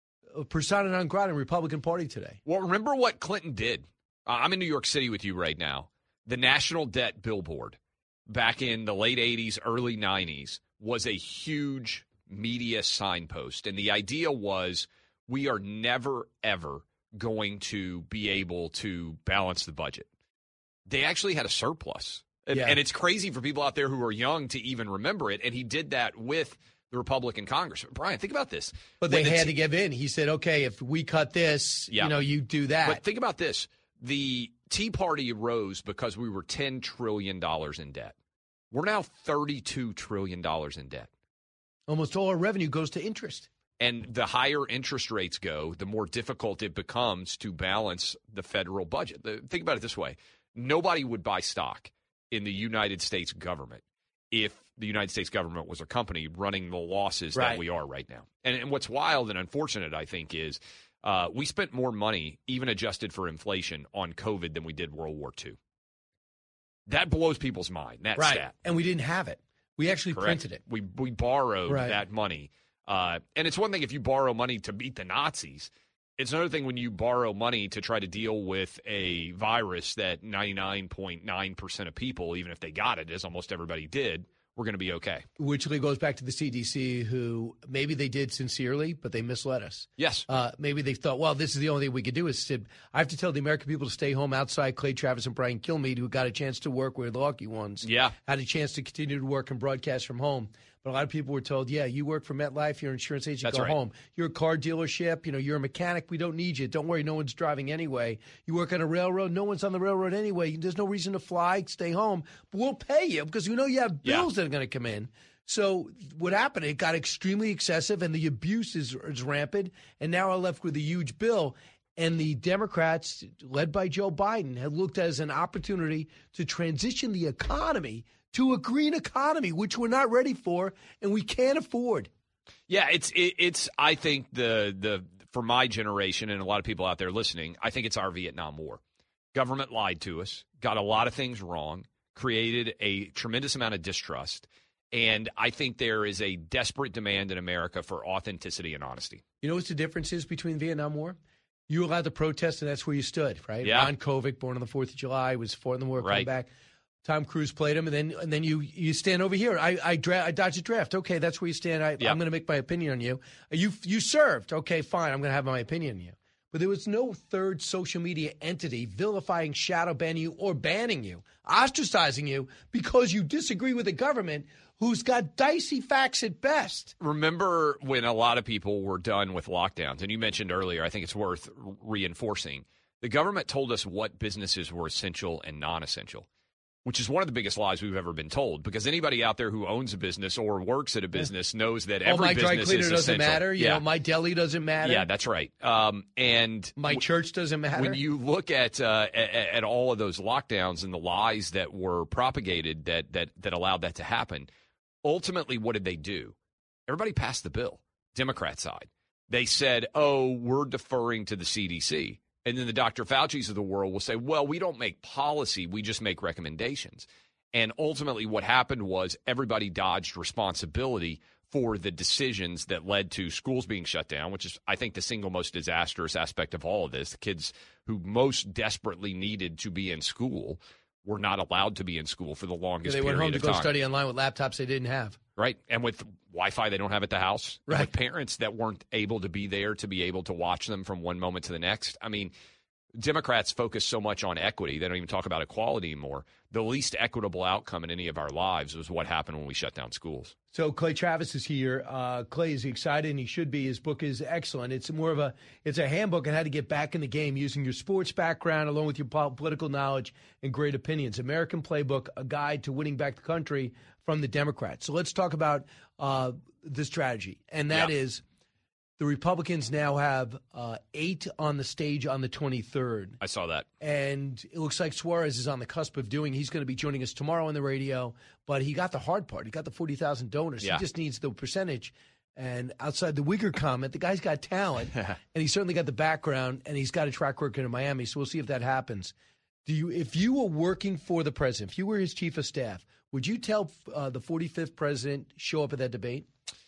a persona non grata in the Republican Party today? Well, remember what Clinton did. Uh, I'm in New York City with you right now. The national debt billboard back in the late eighties, early nineties was a huge media signpost. And the idea was we are never, ever going to be able to balance the budget. They actually had a surplus. And, Yeah. and it's crazy for people out there who are young to even remember it. And he did that with the Republican Congress. Brian, think about this. But they When the had t- to give in. He said, okay, if we cut this, Yeah. you know, you do that. But think about this. The Tea Party rose because we were ten trillion dollars in debt. We're now thirty-two trillion dollars in debt. Almost all our revenue goes to interest. And the higher interest rates go, the more difficult it becomes to balance the federal budget. The, think about it this way. Nobody would buy stock in the United States government if the United States government was a company running the losses Right. that we are right now. And, and what's wild and unfortunate, I think, is uh, we spent more money, even adjusted for inflation, on COVID than we did World War Two. That blows people's mind, that Right. stat. And we didn't have it. We actually Correct. printed it. We we borrowed Right. that money. Uh, and it's one thing if you borrow money to beat the Nazis. It's another thing when you borrow money to try to deal with a virus that ninety-nine point nine percent of people, even if they got it, as almost everybody did, we're going to be okay. Which really goes back to the C D C, who maybe they did sincerely, but they misled us. Yes. Uh, maybe they thought, well, this is the only thing we could do. Is said, I have to tell the American people to stay home outside Clay Travis and Brian Kilmeade, who got a chance to work with the lucky ones. Yeah. Had a chance to continue to work and broadcast from home. But a lot of people were told, yeah, you work for MetLife, you're an insurance agent, That's go right. home. You're a car dealership, you know, you're a mechanic, we don't need you. Don't worry, no one's driving anyway. You work on a railroad, no one's on the railroad anyway. There's no reason to fly, stay home. But we'll pay you because we know you have Yeah. bills that are going to come in. So what happened, it got extremely excessive and the abuse is, is rampant. And now we're left with a huge bill. And the Democrats, led by Joe Biden, have looked at it as an opportunity to transition the economy to a green economy, which we're not ready for and we can't afford. Yeah, it's it, it's. I think the the for my generation and a lot of people out there listening, I think it's our Vietnam War. Government lied to us, got a lot of things wrong, created a tremendous amount of distrust, and I think there is a desperate demand in America for authenticity and honesty. You know what the difference is between Vietnam War? You were allowed to protest, and that's where you stood, right? Yeah. Ron Kovic, born on the fourth of July, was fought in the war, Right. come back. Tom Cruise played him, and then and then you you stand over here. I I, dra- I dodged a draft. Okay, that's where you stand. I, Yeah. I'm going to make my opinion on you. You you served. Okay, fine. I'm going to have my opinion on you. But there was no third social media entity vilifying, shadow banning you, or banning you, ostracizing you because you disagree with the government, who's got dicey facts at best. Remember when a lot of people were done with lockdowns, and you mentioned earlier, I think it's worth reinforcing, the government told us what businesses were essential and non-essential. which is one of the biggest lies we've ever been told, because anybody out there who owns a business or works at a business knows that every oh, my business dry cleaner is doesn't essential. matter. You yeah. know, my deli doesn't matter. Yeah, that's right. Um, and my church doesn't matter. When you look at, uh, at at all of those lockdowns and the lies that were propagated that that that allowed that to happen, ultimately, what did they do? Everybody passed the bill. Democrat side. They said, "Oh, we're deferring to the C D C." And then the Doctor Fauci's of the world will say, well, we don't make policy, we just make recommendations. And ultimately what happened was everybody dodged responsibility for the decisions that led to schools being shut down, which is, I think, the single most disastrous aspect of all of this. The kids who most desperately needed to be in school were not allowed to be in school for the longest they period went home to of go time. study online with laptops they didn't have. Right. And with Wi-Fi they don't have at the house. Right. And with parents that weren't able to be there to be able to watch them from one moment to the next. I mean, Democrats focus so much on equity. They don't even talk about equality anymore. The least equitable outcome in any of our lives was what happened when we shut down schools. So Clay Travis is here. Uh, Clay is excited, and he should be. His book is excellent. It's more of a it's a handbook on how to get back in the game using your sports background along with your political knowledge and great opinions. American Playbook, a guide to winning back the country from the Democrats. So let's talk about uh, the strategy, and that yeah. is the Republicans now have uh, eight on the stage on the twenty-third. I saw that. And it looks like Suarez is on the cusp of doing. He's going to be joining us tomorrow on the radio. But he got the hard part. He got the forty thousand donors. Yeah. He just needs the percentage. And outside the Uyghur comment, the guy's got talent. And he's certainly got the background. And he's got a track record in Miami. So we'll see if that happens. Do you, if you were working for the president, if you were his chief of staff, would you tell uh, the forty-fifth president show up at that debate?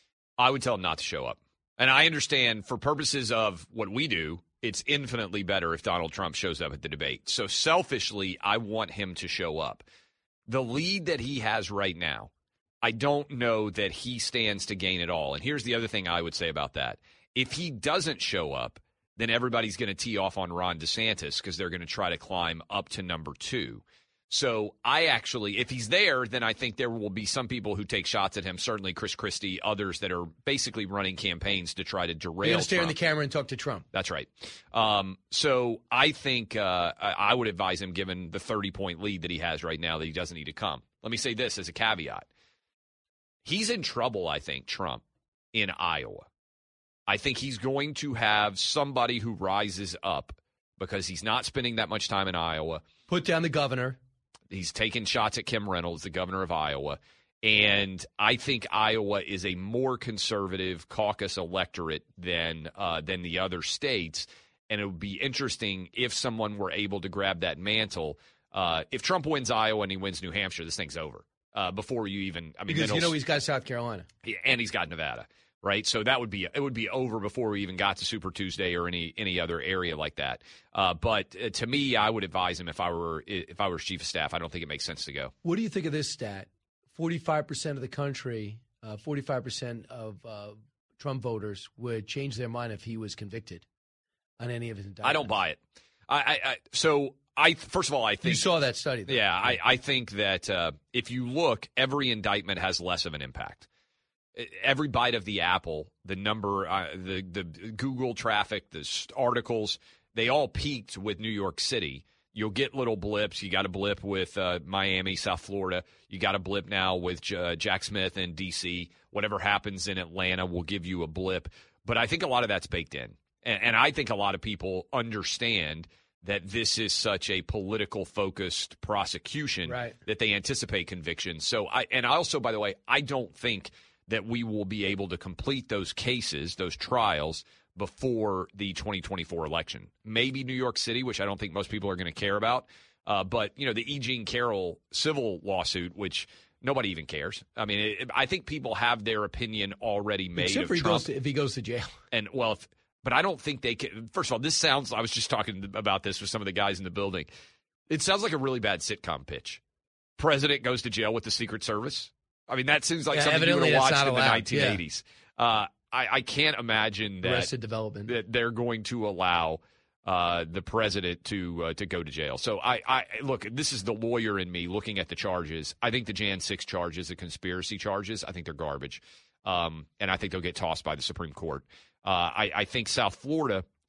I would tell him not to show up. And I understand for purposes of what we do, it's infinitely better if Donald Trump shows up at the debate. So selfishly, I want him to show up. The lead that he has right now, I don't know that he stands to gain at all. And here's the other thing I would say about that. If he doesn't show up, then everybody's going to tee off on Ron DeSantis because they're going to try to climb up to number two. So I actually, if he's there, then I think there will be some people who take shots at him, certainly Chris Christie, others that are basically running campaigns to try to derail You're going to stare in Trump. the camera and talk to Trump. That's right. Um, so I think uh, I would advise him, given the thirty-point lead that he has right now, that he doesn't need to come. Let me say this as a caveat. He's in trouble, I think, Trump, in Iowa. I think he's going to have somebody who rises up because he's not spending that much time in Iowa. Put down the governor. He's taken shots at Kim Reynolds, the governor of Iowa. And I think Iowa is a more conservative caucus electorate than uh, than the other states. And it would be interesting if someone were able to grab that mantle. Uh, if Trump wins Iowa and he wins New Hampshire, this thing's over uh, before you even. I mean, because you know he's got South Carolina and he's got Nevada, right? So that would be it would be over before we even got to Super Tuesday or any any other area like that. Uh, but uh, to me, I would advise him if I were if I were chief of staff. I don't think it makes sense to go. What do you think of this stat? forty-five percent of the country, uh, forty-five percent of uh, Trump voters would change their mind if he was convicted on any of his indictments. I don't buy it. I, I, I so I first of all I think you saw that study. Though. Yeah, I, I think that uh, if you look, every indictment has less of an impact. Every bite of the apple, the number, uh, the the Google traffic, the articles, they all peaked with New York City. You'll get little blips. You got a blip with uh, Miami, South Florida. You got a blip now with uh, Jack Smith in D C. Whatever happens in Atlanta will give you a blip. But I think a lot of that's baked in. And, and I think a lot of people understand that this is such a political-focused prosecution right. that they anticipate conviction. So, I and also, by the way, I don't think that we will be able to complete those cases, those trials, before the twenty twenty-four election. Maybe New York City, which I don't think most people are going to care about. Uh, but, you know, the E. Jean Carroll civil lawsuit, which nobody even cares. I mean, it, I think people have their opinion already made Except of for he Trump. goes to, if he goes to jail. And, well, if, but I don't think they can. First of all, this sounds, I was just talking about this with some of the guys in the building. It sounds like a really bad sitcom pitch. President goes to jail with the Secret Service. I mean, that seems like yeah, something you would have watched in allowed. the nineteen eighties. Yeah. Uh, I, I can't imagine that, Arrested Development. that they're going to allow uh, the president to uh, to go to jail. So, I, I look, this is the lawyer in me looking at the charges. I think the January sixth charges, the conspiracy charges, I think they're garbage. Um, and I think they'll get tossed by the Supreme Court. Uh, I, I think South Florida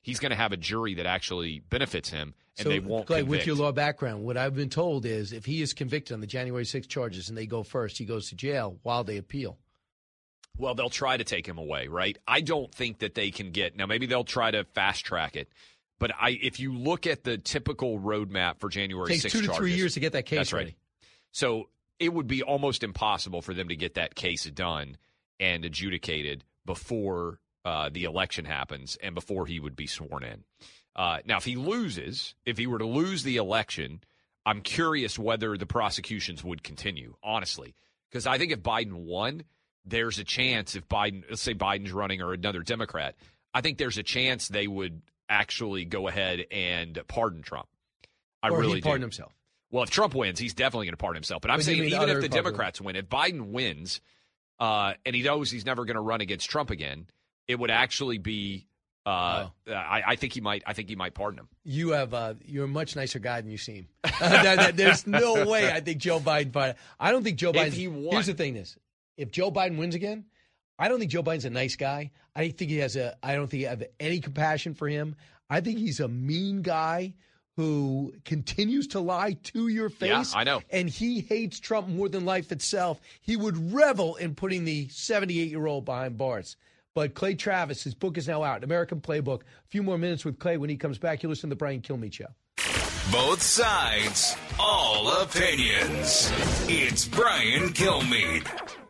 he's going to have a jury that actually benefits him, and so, they won't Clay, convict. with your law background, what I've been told is if he is convicted on the January sixth charges and they go first, he goes to jail while they appeal. Well, they'll try to take him away, right? I don't think that they can get – now, maybe they'll try to fast-track it. But I, if you look at the typical roadmap for January sixth charges – It takes two to charges, three years to get that case that's right. ready. So it would be almost impossible for them to get that case done and adjudicated before uh, the election happens and before he would be sworn in. Uh, now, if he loses, if he were to lose the election, I'm curious whether the prosecutions would continue, honestly. Because I think if Biden won – there's a chance if Biden, let's say Biden's running or another Democrat, I think there's a chance they would actually go ahead and pardon Trump. I or really he'd pardon do. himself. Well, if Trump wins, he's definitely going to pardon himself. But I'm But saying you mean even if other the Republicans? Democrats win, if Biden wins uh, and he knows he's never going to run against Trump again, it would actually be. Uh, Oh. I, I think he might. I think he might pardon him. You have uh, you're a much nicer guy than you seem. Uh, There's no way I think Joe Biden. I don't think Joe Biden. If he won. Here's the thing: is if Joe Biden wins again, I don't think Joe Biden's a nice guy. I think he has a. I don't think I have any compassion for him. I think he's a mean guy who continues to lie to your face. Yeah, I know. And he hates Trump more than life itself. He would revel in putting the seventy-eight-year-old behind bars. But Clay Travis, his book is now out, American Playbook. A few more minutes with Clay when he comes back. You listen to the Brian Kilmeade Show. Both sides, all opinions. It's Brian Kilmeade.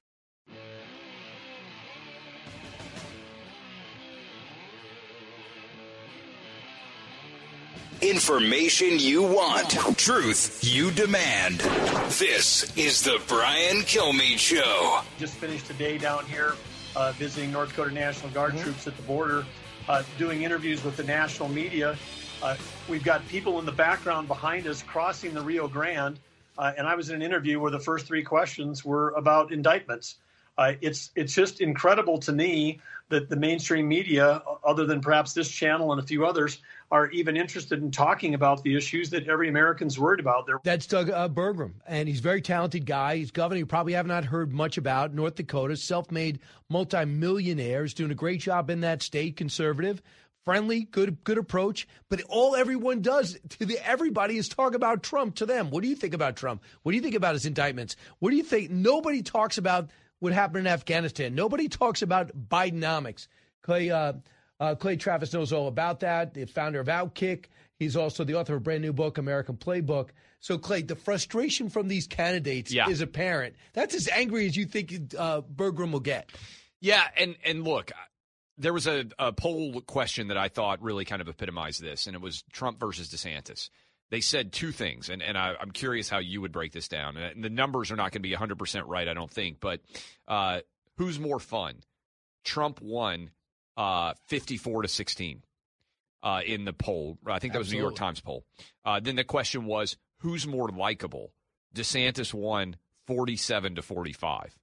Information you want, truth you demand. This is the Brian Kilmeade Show. Just finished a day down here uh, visiting North Dakota National Guard mm-hmm. troops at the border, uh, doing interviews with the national media. Uh, we've got people in the background behind us crossing the Rio Grande, uh, and I was in an interview where the first three questions were about indictments. Uh, it's it's just incredible to me that the mainstream media, other than perhaps this channel and a few others, are even interested in talking about the issues that every American's worried about. They're- That's Doug uh, Burgum, and he's a very talented guy. He's governor you probably have not heard much about, North Dakota, self-made multimillionaire, is doing a great job in that state, conservative, friendly, good good approach. But all everyone does to the, everybody is talk about Trump to them. What do you think about Trump? What do you think about his indictments? What do you think? Nobody talks about what happened in Afghanistan. Nobody talks about Bidenomics. Clay, uh, uh, Clay Travis knows all about that, the founder of Outkick. He's also the author of a brand new book, American Playbook. So, Clay, the frustration from these candidates Yeah. is apparent. That's as angry as you think uh, Burgum will get. Yeah, and and look, there was a, a poll question that I thought really kind of epitomized this, and it was Trump versus DeSantis. They said two things, and, and I, I'm curious how you would break this down. And the numbers are not going to be one hundred percent right, I don't think, but uh, who's more fun? Trump won uh, fifty-four to sixteen uh, in the poll. I think that was the New York Times poll. Uh, then the question was, who's more likable? DeSantis won forty-seven to forty-five.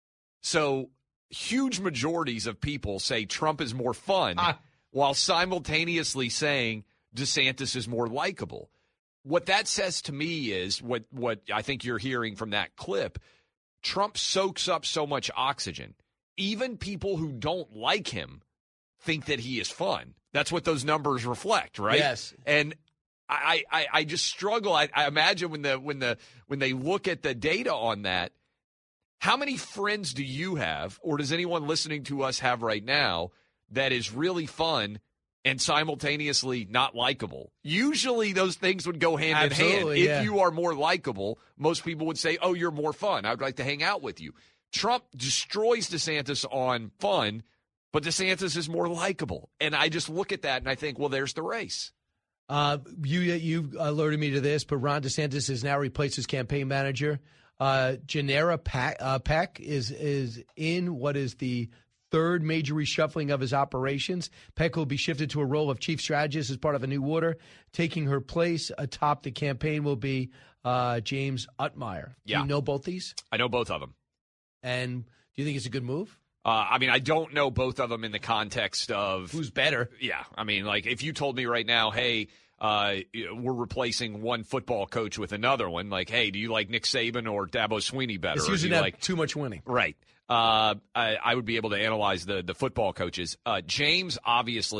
So huge majorities of people say Trump is more fun ah. while simultaneously saying DeSantis is more likable. What that says to me is what, what I think you're hearing from that clip. Trump soaks up so much oxygen. Even people who don't like him think that he is fun. That's what those numbers reflect, right? Yes. And I, I, I just struggle. I, I imagine when the when the when they look at the data on that, how many friends do you have, or does anyone listening to us have right now that is really fun and simultaneously not likable? Usually those things would go hand Absolutely, in hand. yeah. If you are more likable, most people would say, oh, you're more fun. I would like to hang out with you. Trump destroys DeSantis on fun, but DeSantis is more likable. And I just look at that and I think, well, there's the race. Uh, you you alerted me to this, but Ron DeSantis has now replaced his campaign manager. Uh, Janera Peck, uh, Peck is is in what is the third major reshuffling of his operations. Peck will be shifted to a role of chief strategist as part of a new order. Taking her place atop the campaign will be uh, James Utmeyer. Yeah. Do you know both these? I know both of them. And do you think it's a good move? Uh, I mean, I don't know both of them in the context of who's better. Yeah, I mean, like if you told me right now, hey, uh, we're replacing one football coach with another one. Like, hey, do you like Nick Saban or Dabo Swinney better? It's or usually do you not like too much winning, right? Uh, I, I would be able to analyze the the football coaches. Uh, James obviously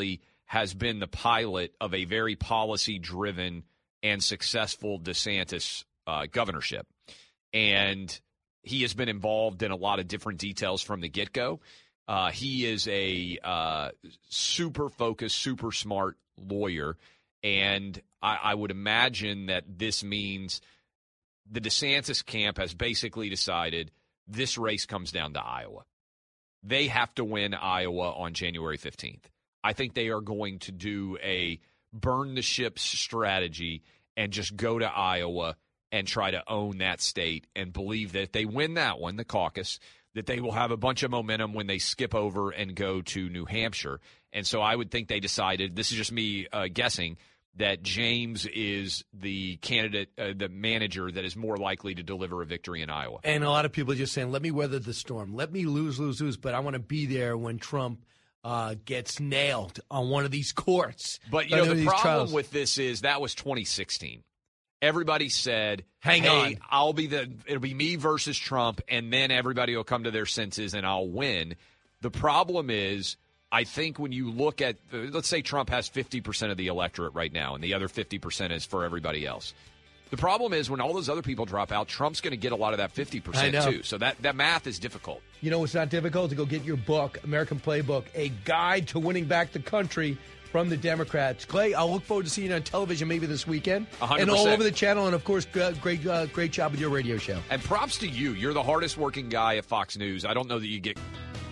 has been the pilot of a very policy-driven and successful DeSantis uh, governorship. And he has been involved in a lot of different details from the get-go. Uh, he is a uh, super focused, super smart lawyer, and I, I would imagine that this means the DeSantis camp has basically decided this race comes down to Iowa. They have to win Iowa on January fifteenth. I think they are going to do a burn the ships strategy and just go to Iowa and try to own that state and believe that if they win that one, the caucus, that they will have a bunch of momentum when they skip over and go to New Hampshire. And so I would think they decided, this is just me uh, guessing, that James is the candidate, uh, the manager that is more likely to deliver a victory in Iowa. And a lot of people are just saying, let me weather the storm. Let me lose, lose, lose, but I want to be there when Trump uh, gets nailed on one of these courts. But, you know, the problem trials. with this is that was twenty sixteen. Everybody said, hang hey, on, I'll be the, it'll be me versus Trump, and then everybody will come to their senses and I'll win. The problem is, I think when you look at, let's say Trump has fifty percent of the electorate right now, and the other fifty percent is for everybody else. The problem is when all those other people drop out, Trump's going to get a lot of that fifty percent too. So that, that math is difficult. You know, it's not difficult to go get your book, American Playbook, A Guide to Winning Back the Country from the Democrats. Clay, I'll look forward to seeing you on television maybe this weekend. one hundred percent. And all over the channel. And, of course, great uh, great job with your radio show. And props to you. You're the hardest working guy at Fox News. I don't know that you get...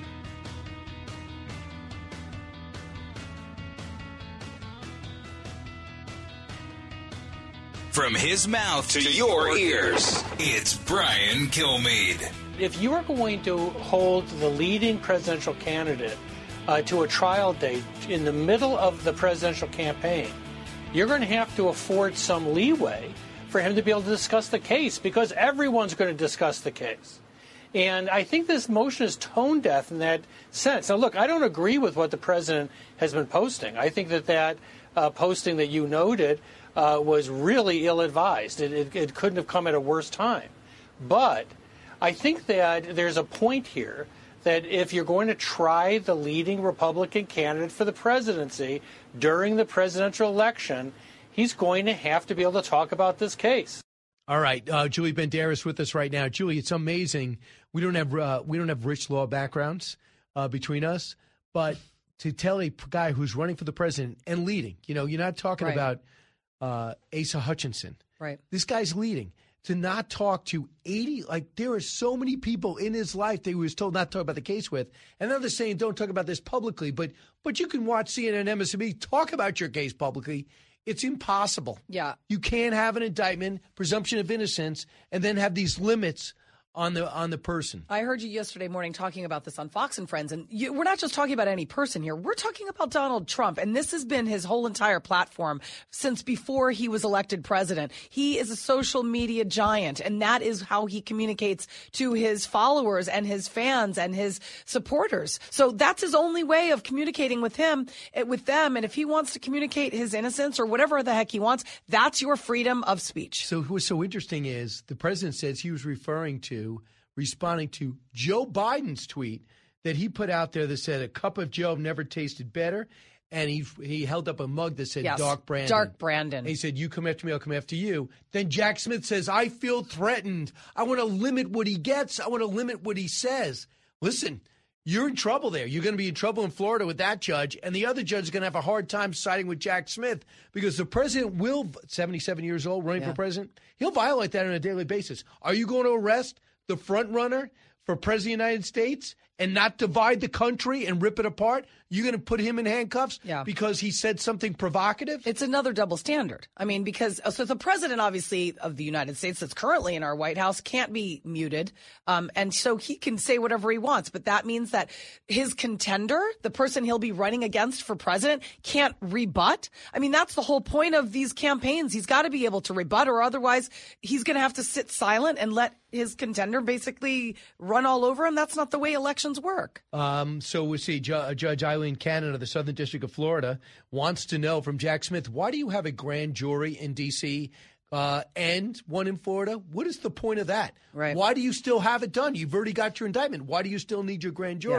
From his mouth to your ears, it's Brian Kilmeade. If you are going to hold the leading presidential candidate uh, to a trial date in the middle of the presidential campaign, you're going to have to afford some leeway for him to be able to discuss the case, because everyone's going to discuss the case. And I think this motion is tone deaf in that sense. Now, look, I don't agree with what the president has been posting. I think that that uh, posting that you noted uh, was really ill-advised. It, it, it couldn't have come at a worse time. But I think that there's a point here that if you're going to try the leading Republican candidate for the presidency during the presidential election, he's going to have to be able to talk about this case. All right, uh, Julie Banderas with us right now. Julie, it's amazing. We don't have uh, we don't have rich law backgrounds uh, between us, but to tell a guy who's running for the president and leading, you know, you're not talking right. about uh, Asa Hutchinson. Right. This guy's leading. To not talk to eighty, like there are so many people in his life that he was told not to talk about the case with. And now they're saying don't talk about this publicly, but but you can watch C N N, M S N B C, talk about your case publicly. It's impossible. Yeah. You can't have an indictment, presumption of innocence, and then have these limits on the on the person. I heard you yesterday morning talking about this on Fox and Friends, and you, we're not just talking about any person here. We're talking about Donald Trump, and this has been his whole entire platform since before he was elected president. He is a social media giant, and that is how he communicates to his followers and his fans and his supporters. So that's his only way of communicating with him, with them. And if he wants to communicate his innocence or whatever the heck he wants, that's your freedom of speech. So what's so interesting is the president says he was referring to responding to Joe Biden's tweet that he put out there that said a cup of Joe never tasted better. And he he held up a mug that said yes, Dark Brandon. Dark Brandon. And he said, you come after me, I'll come after you. Then Jack Smith says, I feel threatened. I want to limit what he gets. I want to limit what he says. Listen, you're in trouble there. You're going to be in trouble in Florida with that judge. And the other judge is going to have a hard time siding with Jack Smith because the president will, seventy-seven years old, running yeah. for president, he'll violate that on a daily basis. Are you going to arrest the front runner for president of the United States and not divide the country and rip it apart? You're going to put him in handcuffs yeah. because he said something provocative? It's another double standard. I mean, because so the president, obviously, of the United States that's currently in our White House can't be muted. Um, and so he can say whatever he wants. But that means that his contender, the person he'll be running against for president, can't rebut. I mean, that's the whole point of these campaigns. He's got to be able to rebut, or otherwise he's going to have to sit silent and let his contender basically run all over him. That's not the way elections work. Um, so we see Ju- Judge Eileen Cannon of the Southern District of Florida wants to know from Jack Smith, why do you have a grand jury in D C uh, and one in Florida? What is the point of that? Right. Why do you still have it done? You've already got your indictment. Why do you still need your grand jury? Yeah.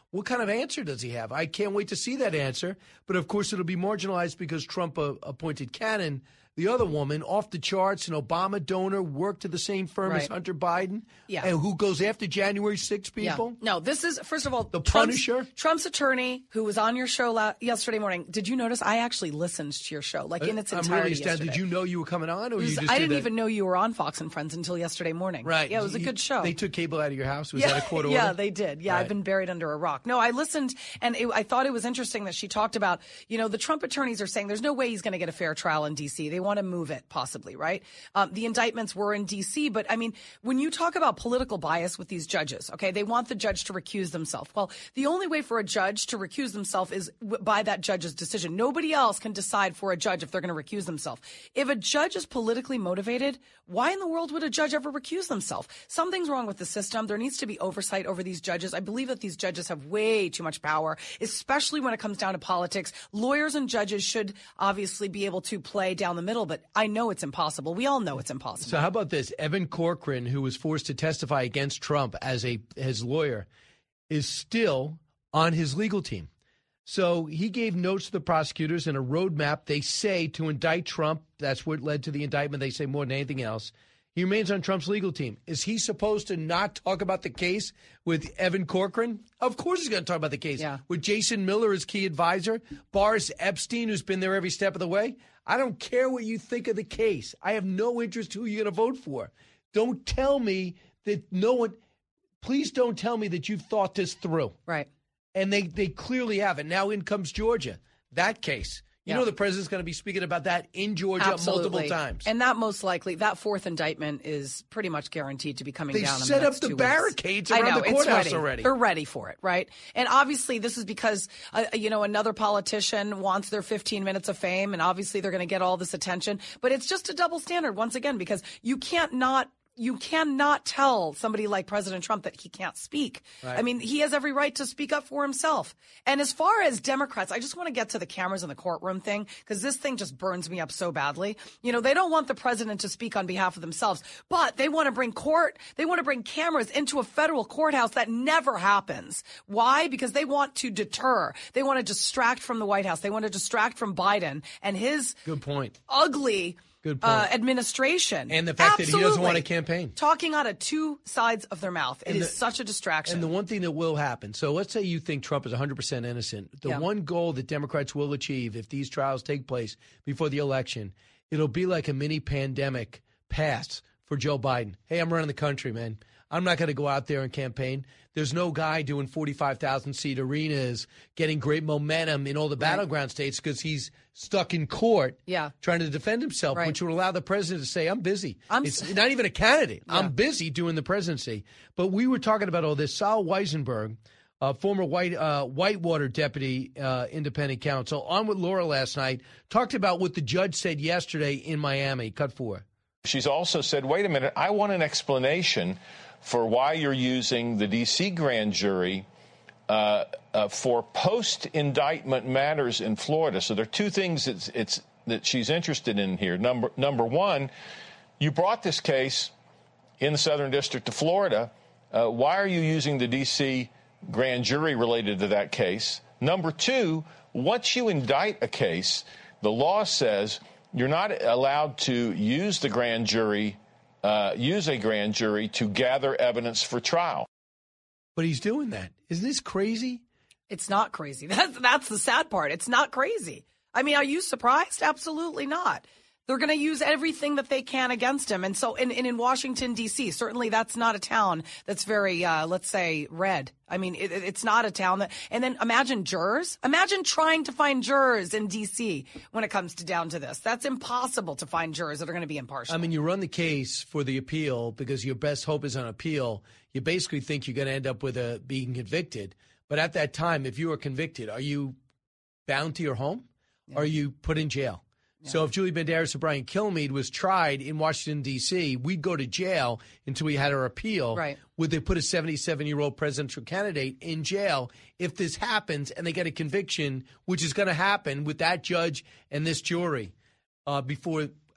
What kind of answer does he have? I can't wait to see that answer. But, of course, it'll be marginalized because Trump uh, appointed Cannon, the other woman, off the charts, an Obama donor, worked at the same firm Right. as Hunter Biden, Yeah. and who goes after January sixth people. Yeah. No, this is, first of all, The Trump's, Punisher? Trump's attorney, who was on your show la- yesterday morning. Did you notice? I actually listened to your show, like in its I'm entirety really astounded. yesterday. Did you know you were coming on, or It you was- just I did didn't that? even know you were on Fox and Friends until yesterday morning. Right. Yeah, it was a You- good show. They took cable out of your house? Was yeah, that a court order? Yeah, they did. Yeah, Right. I've been buried under a rock. No, I listened, and it, I thought it was interesting that she talked about, you know, the Trump attorneys are saying there's no way he's going to get a fair trial in D C. They want to move it, possibly, right? Um, the indictments were in D C, but I mean, when you talk about political bias with these judges, okay, they want the judge to recuse themselves. Well, the only way for a judge to recuse themselves is w- by that judge's decision. Nobody else can decide for a judge if they're going to recuse themselves. If a judge is politically motivated, why in the world would a judge ever recuse themselves? Something's wrong with the system. There needs to be oversight over these judges. I believe that these judges have way too much power, especially when it comes down to politics. Lawyers and judges should obviously be able to play down the middle, but I know it's impossible. We all know it's impossible. So how about this? Evan Corcoran, who was forced to testify against Trump as a his lawyer, is still on his legal team. So he gave notes to the prosecutors and a roadmap, they say, to indict Trump. That's what led to the indictment, they say, more than anything else. He remains on Trump's legal team. Is he supposed to not talk about the case with Evan Corcoran? Of course he's going to talk about the case. Yeah. With Jason Miller as key advisor, Boris Epstein, who's been there every step of the way. I don't care what you think of the case. I have no interest who you're going to vote for. Don't tell me that no one – please don't tell me that you've thought this through. Right. And they, they clearly haven't. Now in comes Georgia, that case. You Yeah. know the president's going to be speaking about that in Georgia Absolutely. multiple times. And that most likely, that fourth indictment is pretty much guaranteed to be coming They down in set the up next the two barricades weeks. around I know, the it's courthouse ready. already. They're ready for it, right? And obviously this is because, uh, you know, another politician wants their fifteen minutes of fame, and obviously they're going to get all this attention. But it's just a double standard once again, because you can't not You cannot tell somebody like President Trump that he can't speak. Right. I mean, he has every right to speak up for himself. And as far as Democrats, I just want to get to the cameras in the courtroom thing, because this thing just burns me up so badly. You know, they don't want the president to speak on behalf of themselves, but they want to bring court, they want to bring cameras into a federal courthouse. That never happens. Why? Because they want to deter. They want to distract from the White House. They want to distract from Biden and his Good point. ugly Good point. uh, administration. And the fact that he doesn't Absolutely. want to campaign. Talking out of two sides of their mouth. It And is the- such a distraction. And the one thing that will happen, so let's say you think Trump is one hundred percent innocent. The Yeah. one goal that Democrats will achieve if these trials take place before the election, it'll be like a mini pandemic pass for Joe Biden. Hey, I'm running the country, man. I'm not going to go out there and campaign. There's no guy doing forty-five thousand seat arenas, getting great momentum in all the battleground states because he's stuck in court Yeah. trying to defend himself, Right. which would allow the president to say, I'm busy. I'm it's s- not even a candidate. Yeah. I'm busy doing the presidency. But we were talking about all this. Sal Weisenberg, uh, former White uh, Whitewater deputy uh, independent counsel, on with Laura last night, talked about what the judge said yesterday in Miami. Cut four. She's also said, wait a minute, I want an explanation for why you're using the D C grand jury uh, uh, for post-indictment matters in Florida. So there are two things it's, it's, that she's interested in here. Number, number one, you brought this case in the Southern District of Florida. Uh, why are you using the D C grand jury related to that case? Number two, once you indict a case, the law says you're not allowed to use the grand jury, uh, use a grand jury to gather evidence for trial. But he's doing that. Isn't this crazy? It's not crazy. That's, that's the sad part. It's not crazy. I mean, are you surprised? Absolutely not. They're going to use everything that they can against him. And so in, in, in Washington, D C, certainly that's not a town that's very, uh, let's say, red. I mean, it, it's not a town that, and then imagine jurors. Imagine trying to find jurors in D C when it comes to down to this. That's impossible to find jurors that are going to be impartial. I mean, you run the case for the appeal because your best hope is on appeal. You basically think you're going to end up with a being convicted. But at that time, if you are convicted, are you bound to your home? Or are you put in jail? So if Julie Banderas or Brian Kilmeade was tried in Washington, D C, we'd go to jail until we had our appeal. Right. Would they put a seventy-seven-year-old presidential candidate in jail if this happens and they get a conviction, which is going to happen with that judge and this jury uh, before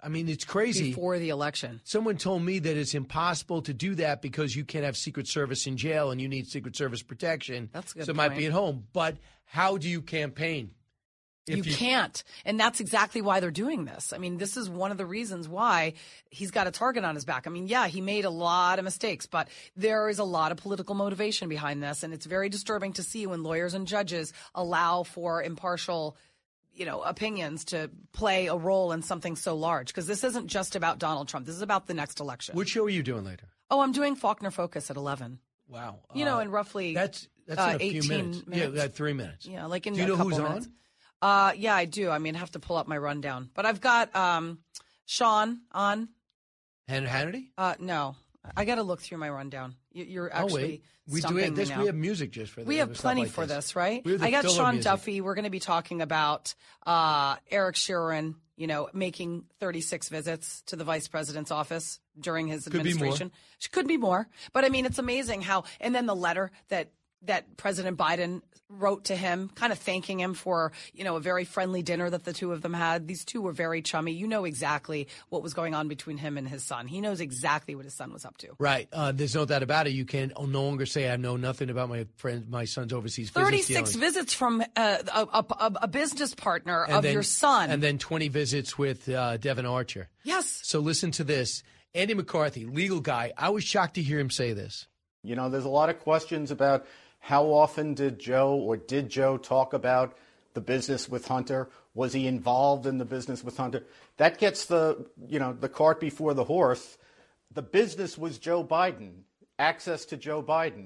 I mean, it's crazy. Before the election. Someone told me that it's impossible to do that because you can't have Secret Service in jail and you need Secret Service protection. That's a good So it point. might be at home. But how do you campaign? You, you can't. And that's exactly why they're doing this. I mean, this is one of the reasons why he's got a target on his back. I mean, yeah, he made a lot of mistakes, but there is a lot of political motivation behind this. And it's very disturbing to see when lawyers and judges allow for impartial, you know, opinions to play a role in something so large. Because this isn't just about Donald Trump. This is about the next election. What show are you doing later? Oh, I'm doing Faulkner Focus at eleven. Wow. You know, Uh, in roughly That's, that's uh, in a few eighteen minutes. minutes. Yeah, we got three minutes. Yeah, like in do you a know couple who's minutes. on? Uh, yeah, I do. I mean, I have to pull up my rundown. But I've got um, Sean on. And Hannity? Uh, no, I got to look through my rundown. You- You're Oh, actually wait. We do stumping have me this. now. We have music just for this. We have stuff plenty like for this. this, right? We have the I got filler Sean music. Duffy. We're going to be talking about uh, Eric Sheeran, you know, making thirty-six visits to the vice president's office during his Could be more. administration. Could be more. But I mean, it's amazing how, and then the letter that that President Biden wrote to him, kind of thanking him for, you know, a very friendly dinner that the two of them had. These two were very chummy. You know exactly what was going on between him and his son. He knows exactly what his son was up to. Right. Uh, there's no doubt about it. You can no longer say I know nothing about my friend, my son's overseas business thirty-six dealings. visits visits from uh, a, a, a business partner And of then- your son. And then twenty visits with uh, Devin Archer. Yes. So listen to this. Andy McCarthy, legal guy. I was shocked to hear him say this. You know, there's a lot of questions about how often did Joe or did Joe talk about the business with Hunter? Was he involved in the business with Hunter? That gets the, you know, the cart before the horse. The business was Joe Biden, access to Joe Biden.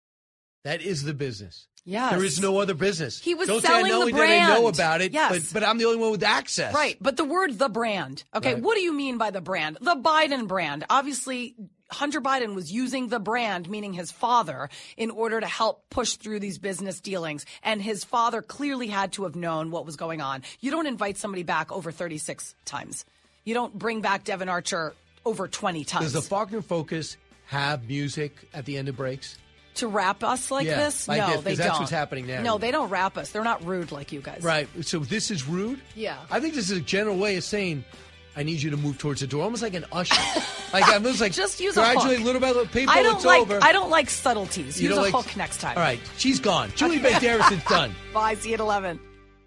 That is the business. Yes. There is no other business. He was Don't selling say I know the that I know brand. about it, Yes. but, but I'm the only one with access. Right. But the word the brand. Okay. Right. What do you mean by the brand? The Biden brand. Obviously, Hunter Biden was using the brand, meaning his father, in order to help push through these business dealings. And his father clearly had to have known what was going on. You don't invite somebody back over thirty-six times. You don't bring back Devin Archer over twenty times. Does the Faulkner Focus have music at the end of breaks? To wrap us like Yeah, this? like no, this, they 'cause don't. that's what's happening now. No, they don't wrap us. They're not rude like you guys. Right. So this is rude? Yeah. I think this is a general way of saying, I need you to move towards the door, almost like an usher. like I'm just like Just use a gradually, hook. little by little, people, I don't it's like. over. I don't like subtleties. You Use don't a like- hook next time. All right, she's gone. Julie Banderason's done. Bye. See you at eleven.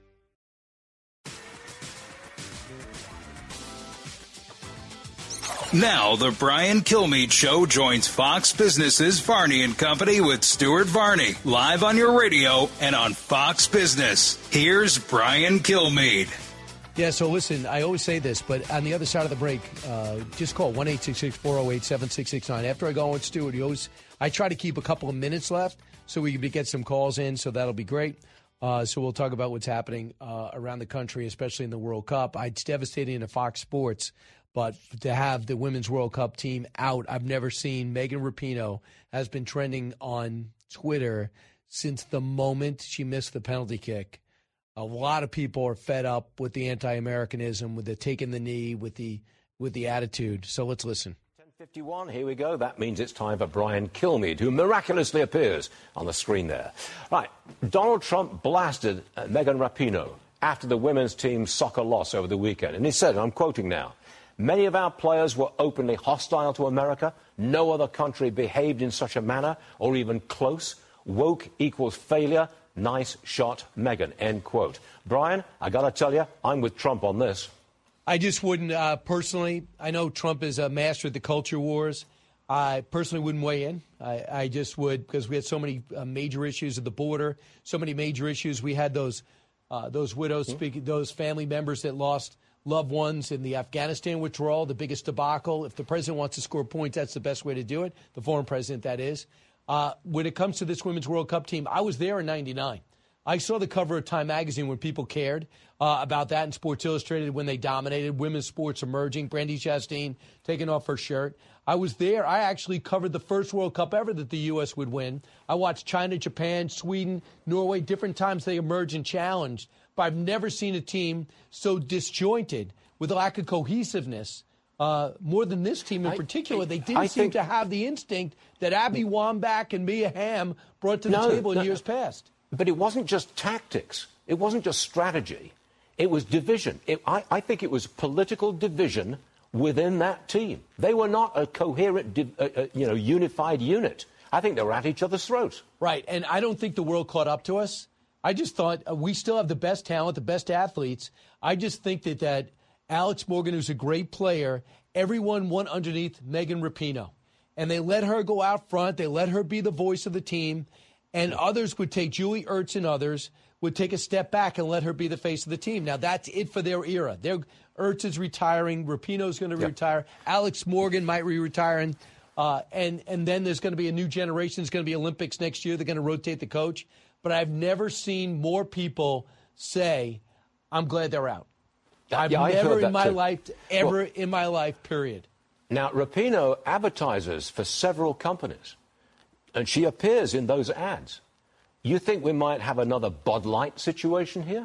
Now the Brian Kilmeade Show joins Fox Business's Varney and Company with Stuart Varney, live on your radio and on Fox Business. Here's Brian Kilmeade. Yeah, so listen, I always say this, but on the other side of the break, uh, just call one eight six six, four oh eight, seven six six nine. After I go on with Stuart, he always, I try to keep a couple of minutes left so we can get some calls in, so that'll be great. Uh, so we'll talk about what's happening uh, around the country, especially in the World Cup. It's devastating to Fox Sports, but to have the Women's World Cup team out, I've never seen. Megan Rapinoe has been trending on Twitter since the moment she missed the penalty kick. A lot of people are fed up with the anti-Americanism, with the taking the knee, with the with the attitude. So let's listen. ten fifty-one, here we go. That means it's time for Brian Kilmeade, who miraculously appears on the screen there. Right, Donald Trump blasted uh, Megan Rapinoe after the women's team's soccer loss over the weekend. And he said, and I'm quoting now, "Many of our players were openly hostile to America. No other country behaved in such a manner, or even close. Woke equals failure. Nice shot, Megan," end quote. Brian, I got to tell you, I'm with Trump on this. I just wouldn't, uh, personally, I know Trump is a master of the culture wars. I personally wouldn't weigh in. I, I just would, because we had so many uh, major issues at the border, so many major issues. We had those uh, those widows, mm-hmm. speaking, those family members that lost loved ones in the Afghanistan withdrawal, the biggest debacle. If the president wants to score points, that's the best way to do it, the foreign president, that is. Uh, when it comes to this Women's World Cup team, I was there in ninety-nine. I saw the cover of Time magazine when people cared uh, about that, and Sports Illustrated when they dominated women's sports emerging. Brandy Chastain taking off her shirt. I was there. I actually covered the first World Cup ever that the U S would win. I watched China, Japan, Sweden, Norway, different times they emerged and challenged. But I've never seen a team so disjointed with a lack of cohesiveness. Uh, more than this team in I, particular, they didn't I seem think, to have the instinct that Abby Wambach and Mia Hamm brought to the no, table in no, years past. But it wasn't just tactics. It wasn't just strategy. It was division. It, I, I think it was political division within that team. They were not a coherent, uh, uh, you know, unified unit. I think they were at each other's throats. Right, and I don't think the world caught up to us. I just thought uh, we still have the best talent, the best athletes. I just think that, that Alex Morgan, who's a great player, everyone went underneath Megan Rapinoe. And they let her go out front. They let her be the voice of the team. And others would take, Julie Ertz and others, would take a step back and let her be the face of the team. Now, that's it for their era. Their, Ertz is retiring. Rapinoe's going to yep. retire. Alex Morgan might be retiring. Uh, and, and then there's going to be a new generation. It's going to be Olympics next year. They're going to rotate the coach. But I've never seen more people say, I'm glad they're out. I've yeah, never in my too. life, ever well, in my life, period. Now, Rapinoe advertises for several companies, and she appears in those ads. You think we might have another Bud Light situation here?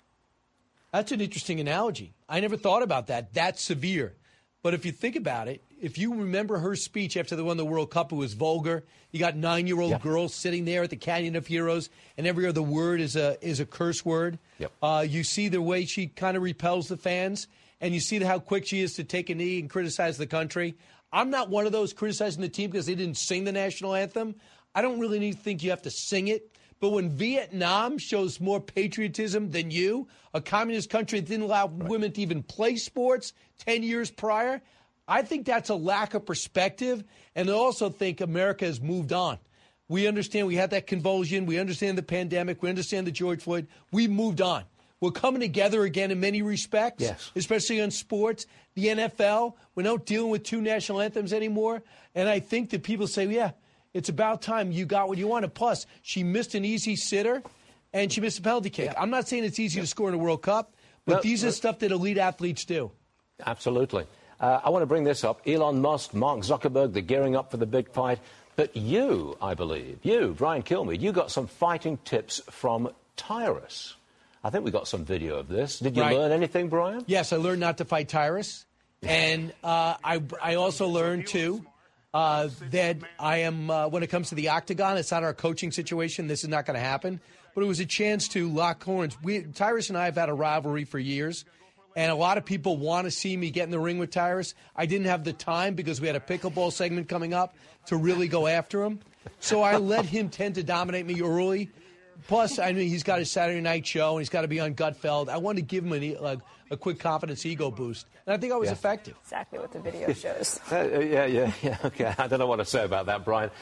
That's an interesting analogy. I never thought about that. That's severe. But if you think about it, if you remember her speech after they won the World Cup, it was vulgar. You got nine-year-old yep. girls sitting there at the Canyon of Heroes, and every other word is a is a curse word. Yep. Uh, you see the way she kind of repels the fans, and you see how quick she is to take a knee and criticize the country. I'm not one of those criticizing the team because they didn't sing the national anthem. I don't really need to think you have to sing it. But when Vietnam shows more patriotism than you, a communist country that didn't allow right. women to even play sports ten years prior, I think that's a lack of perspective. And I also think America has moved on. We understand we had that convulsion. We understand the pandemic. We understand the George Floyd. We moved on. We're coming together again in many respects, yes. especially on sports. The N F L, we're not dealing with two national anthems anymore. And I think that people say, yeah, it's about time you got what you wanted. Plus, she missed an easy sitter, and she missed a penalty kick. Yeah. I'm not saying it's easy yeah. to score in a World Cup, but no, these no. are stuff that elite athletes do. Absolutely. Uh, I want to bring this up. Elon Musk, Mark Zuckerberg, they're gearing up for the big fight. But you, I believe, you, Brian Kilmeade, you got some fighting tips from Tyrus. I think we got some video of this. Did you right. learn anything, Brian? Yes, I learned not to fight Tyrus. And uh, I, I also learned, too, uh, that I am, uh, when it comes to the octagon, it's not our coaching situation. This is not going to happen. But it was a chance to lock horns. We, Tyrus and I have had a rivalry for years. And a lot of people want to see me get in the ring with Tyrus. I didn't have the time because we had a pickleball segment coming up to really go after him. So I let him tend to dominate me early. Plus, I mean, he's got his Saturday night show, and he's got to be on Gutfeld. I wanted to give him a, a, a quick confidence ego boost. And I think I was yeah. effective. Exactly what the video shows. uh, yeah, yeah, yeah. Okay, I don't know what to say about that, Brian.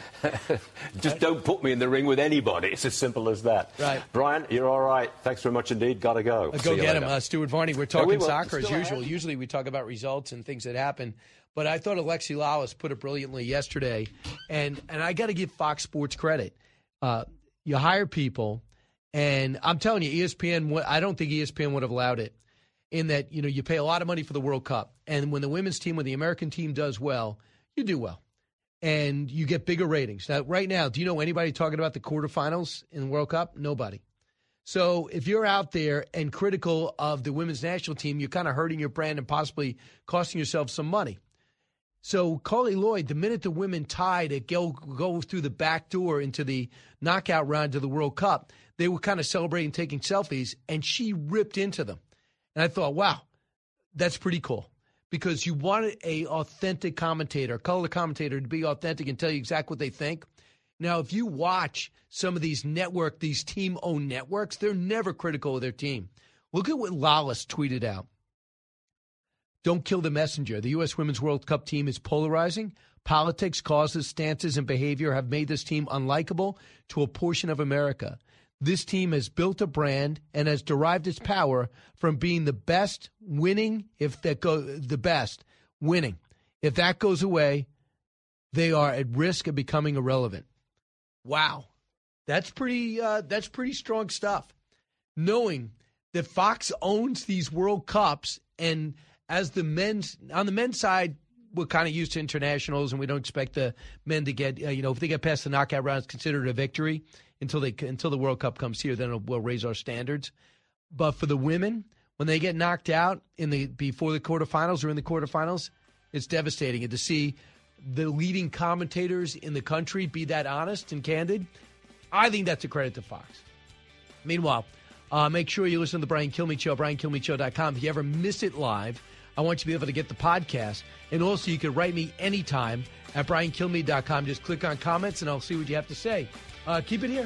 Just don't put me in the ring with anybody. It's as simple as that. Right. Brian, you're all right. Thanks very much indeed. Got to go. Uh, go get him. Uh, Stuart Varney, we're talking no, we soccer as Still usual. ahead. Usually we talk about results and things that happen. But I thought Alexi Lalas put it brilliantly yesterday. And, and I got to give Fox Sports credit. Uh, you hire people, and I'm telling you, E S P N, I don't think E S P N would have allowed it. In that, you know, you pay a lot of money for the World Cup. And when the women's team, when the American team does well, you do well. And you get bigger ratings. Now, right now, do you know anybody talking about the quarterfinals in the World Cup? Nobody. So if you're out there and critical of the women's national team, you're kind of hurting your brand and possibly costing yourself some money. So Carly Lloyd, the minute the women tied to go, go through the back door into the knockout round of the World Cup, they were kind of celebrating, taking selfies, and she ripped into them. And I thought, wow, that's pretty cool, because you wanted a authentic commentator, a color commentator, to be authentic and tell you exactly what they think. Now, if you watch some of these network, these team-owned networks, they're never critical of their team. Look at what Lawless tweeted out. Don't kill the messenger. The U S Women's World Cup team is polarizing. Politics, causes, stances, and behavior have made this team unlikable to a portion of America. This team has built a brand and has derived its power from being the best, winning, if that go the best, winning. If that goes away, they are at risk of becoming irrelevant. Wow. That's pretty uh, that's pretty strong stuff. Knowing that Fox owns these World Cups, and as the men's on the men's side, we're kind of used to internationals, and we don't expect the men to get, uh, you know, if they get past the knockout round, it's considered a victory. Until they until the World Cup comes here, then we'll raise our standards. But for the women, when they get knocked out in the before the quarterfinals or in the quarterfinals, it's devastating. And to see the leading commentators in the country be that honest and candid, I think that's a credit to Fox. Meanwhile, Uh, make sure you listen to the Brian Kilmeade Show, brian kilmeade show dot com. If you ever miss it live, I want you to be able to get the podcast. And also, you can write me anytime at brian kilmeade dot com. Just click on comments, and I'll see what you have to say. Uh, keep it here.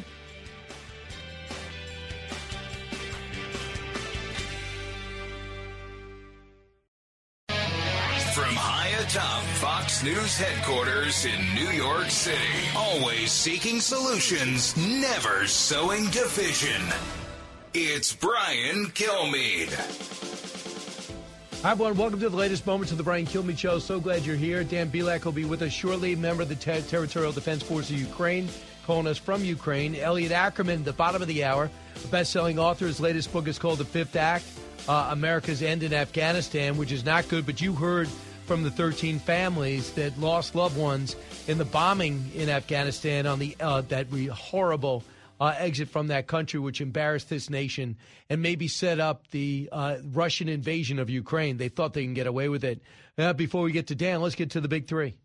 From high atop Fox News headquarters in New York City, always seeking solutions, never sowing division. It's Brian Kilmeade. Hi, everyone. Welcome to the latest moments of the Brian Kilmeade Show. So glad you're here. Dan Bilek will be with us shortly, member of the Ter- Territorial Defense Force of Ukraine, calling us from Ukraine. Elliot Ackerman, the bottom of the hour, a best-selling author. His latest book is called The Fifth Act, uh, America's End in Afghanistan, which is not good, but you heard from the thirteen families that lost loved ones in the bombing in Afghanistan on the uh, that re- horrible uh, exit from that country, which embarrassed this nation and maybe set up the uh, Russian invasion of Ukraine. They thought they can get away with it. Uh, before we get to Dan, let's get to the big three.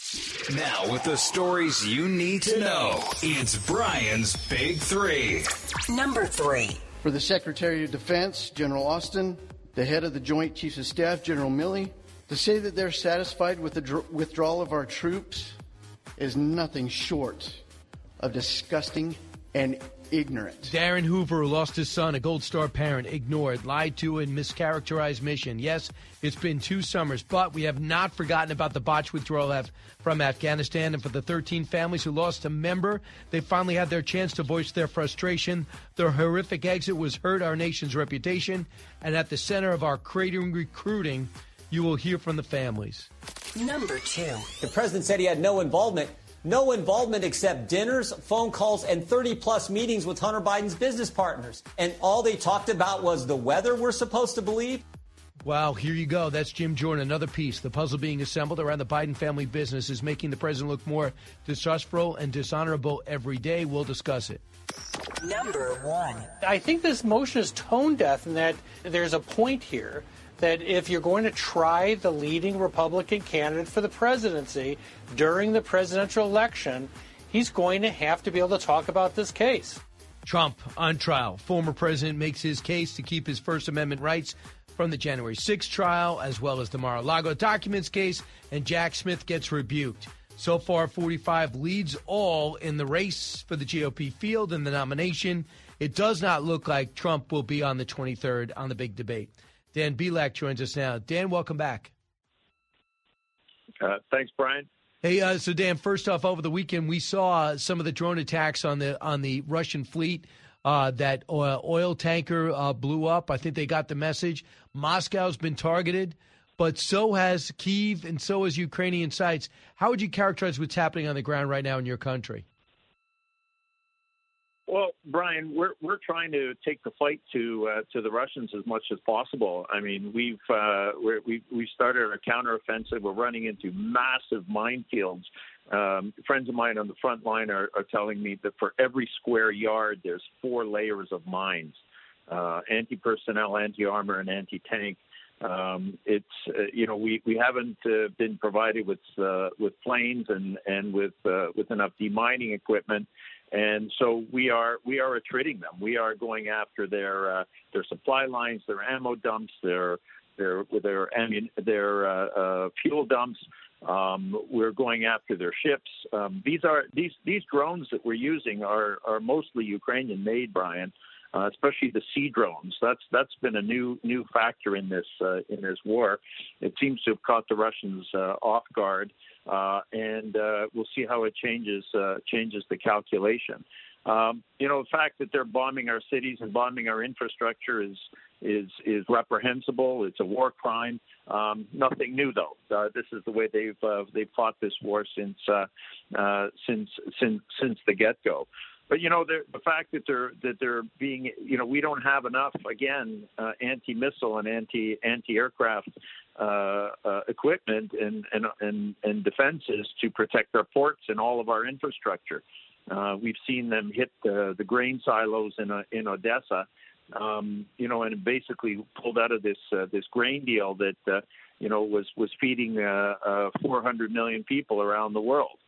Now, with the stories you need to know, it's Brian's Big Three. Number three. For the Secretary of Defense, General Austin, the head of the Joint Chiefs of Staff, General Milley, to say that they're satisfied with the dr- withdrawal of our troops is nothing short of disgusting and ignorant. Darren Hoover, who lost his son, a Gold Star parent, ignored, lied to, and mischaracterized mission. Yes, it's been two summers, but we have not forgotten about the botched withdrawal from Afghanistan. And for the thirteen families who lost a member, they finally had their chance to voice their frustration. Their horrific exit was hurt our nation's reputation. And at the center of our creating recruiting, you will hear from the families. Number two. The president said he had no involvement. No involvement except dinners, phone calls, and thirty-plus meetings with Hunter Biden's business partners. And all they talked about was the weather, we're supposed to believe? Wow, here you go. That's Jim Jordan, another piece. The puzzle being assembled around the Biden family business is making the president look more distrustful and dishonorable every day. We'll discuss it. Number one. I think this motion is tone deaf in that there's a point here that if you're going to try the leading Republican candidate for the presidency during the presidential election, he's going to have to be able to talk about this case. Trump on trial. Former president makes his case to keep his First Amendment rights from the January sixth trial, as well as the Mar-a-Lago documents case, and Jack Smith gets rebuked. So far, forty-five leads all in the race for the G O P field and the nomination. It does not look like Trump will be on the twenty-third on the big debate. Dan Bilek joins us now. Dan, welcome back. Uh, thanks, Brian. Hey, uh, so Dan, first off, over the weekend we saw some of the drone attacks on the on the Russian fleet. Uh, that oil, oil tanker uh, blew up. I think they got the message. Moscow's been targeted, but so has Kyiv and so has Ukrainian sites. How would you characterize what's happening on the ground right now in your country? Well, Brian, we're we're trying to take the fight to uh, to the Russians as much as possible. I mean, we've uh, we're, we we started a counteroffensive. We're running into massive minefields. Um, friends of mine on the front line are, are telling me that for every square yard, there's four layers of mines: uh, anti-personnel, anti-armor, and anti-tank. Um, it's uh, you know we we haven't uh, been provided with uh, with planes and and with uh, with enough demining equipment. And so we are we are attriting them. We are going after their uh, their supply lines, their ammo dumps, their their their ammun- their uh, uh, fuel dumps. Um, we're going after their ships. Um, these are these these drones that we're using are are mostly Ukrainian made, Brian. Uh, especially the sea drones. That's that's been a new new factor in this uh, in this war. It seems to have caught the Russians uh, off guard, uh, and uh, we'll see how it changes uh, changes the calculation. Um, you know, the fact that they're bombing our cities and bombing our infrastructure is is is reprehensible. It's a war crime. Um, nothing new, though. Uh, this is the way they've uh, they've fought this war since uh, uh, since since since the get-go. But, you know, the fact that they're that they're being, you know, we don't have enough, again, uh, anti-missile and anti, anti-aircraft uh, uh, equipment and, and, and, and defenses to protect our ports and all of our infrastructure. Uh, we've seen them hit the, the grain silos in, uh, in Odessa, um, you know, and basically pulled out of this uh, this grain deal that, uh, you know, was, was feeding uh, uh, four hundred million people around the world.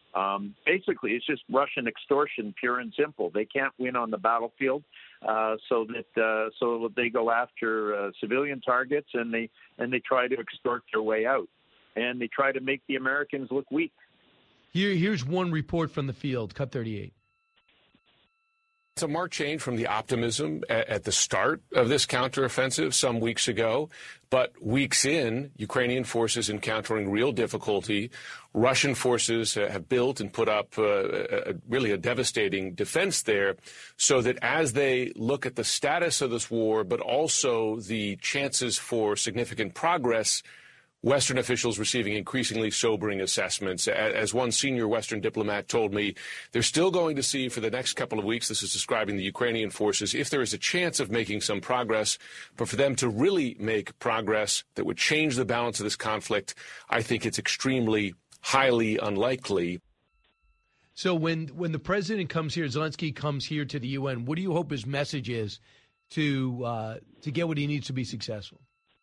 Um, basically, it's just Russian extortion, pure and simple. They can't win on the battlefield, uh, so that uh, so they go after uh, civilian targets and they and they try to extort their way out, and they try to make the Americans look weak. Here, here's one report from the field. Cut thirty-eight. It's a marked change from the optimism at, at the start of this counteroffensive some weeks ago. But weeks in, Ukrainian forces encountering real difficulty. Russian forces uh, have built and put up uh, a, a, really a devastating defense there, so that as they look at the status of this war, but also the chances for significant progress, Western officials receiving increasingly sobering assessments. As one senior Western diplomat told me, they're still going to see for the next couple of weeks, this is describing the Ukrainian forces, if there is a chance of making some progress. But for them to really make progress that would change the balance of this conflict, I think it's extremely, highly unlikely. So when, when the president comes here, Zelensky comes here to the U N, what do you hope his message is to uh, to get what he needs to be successful?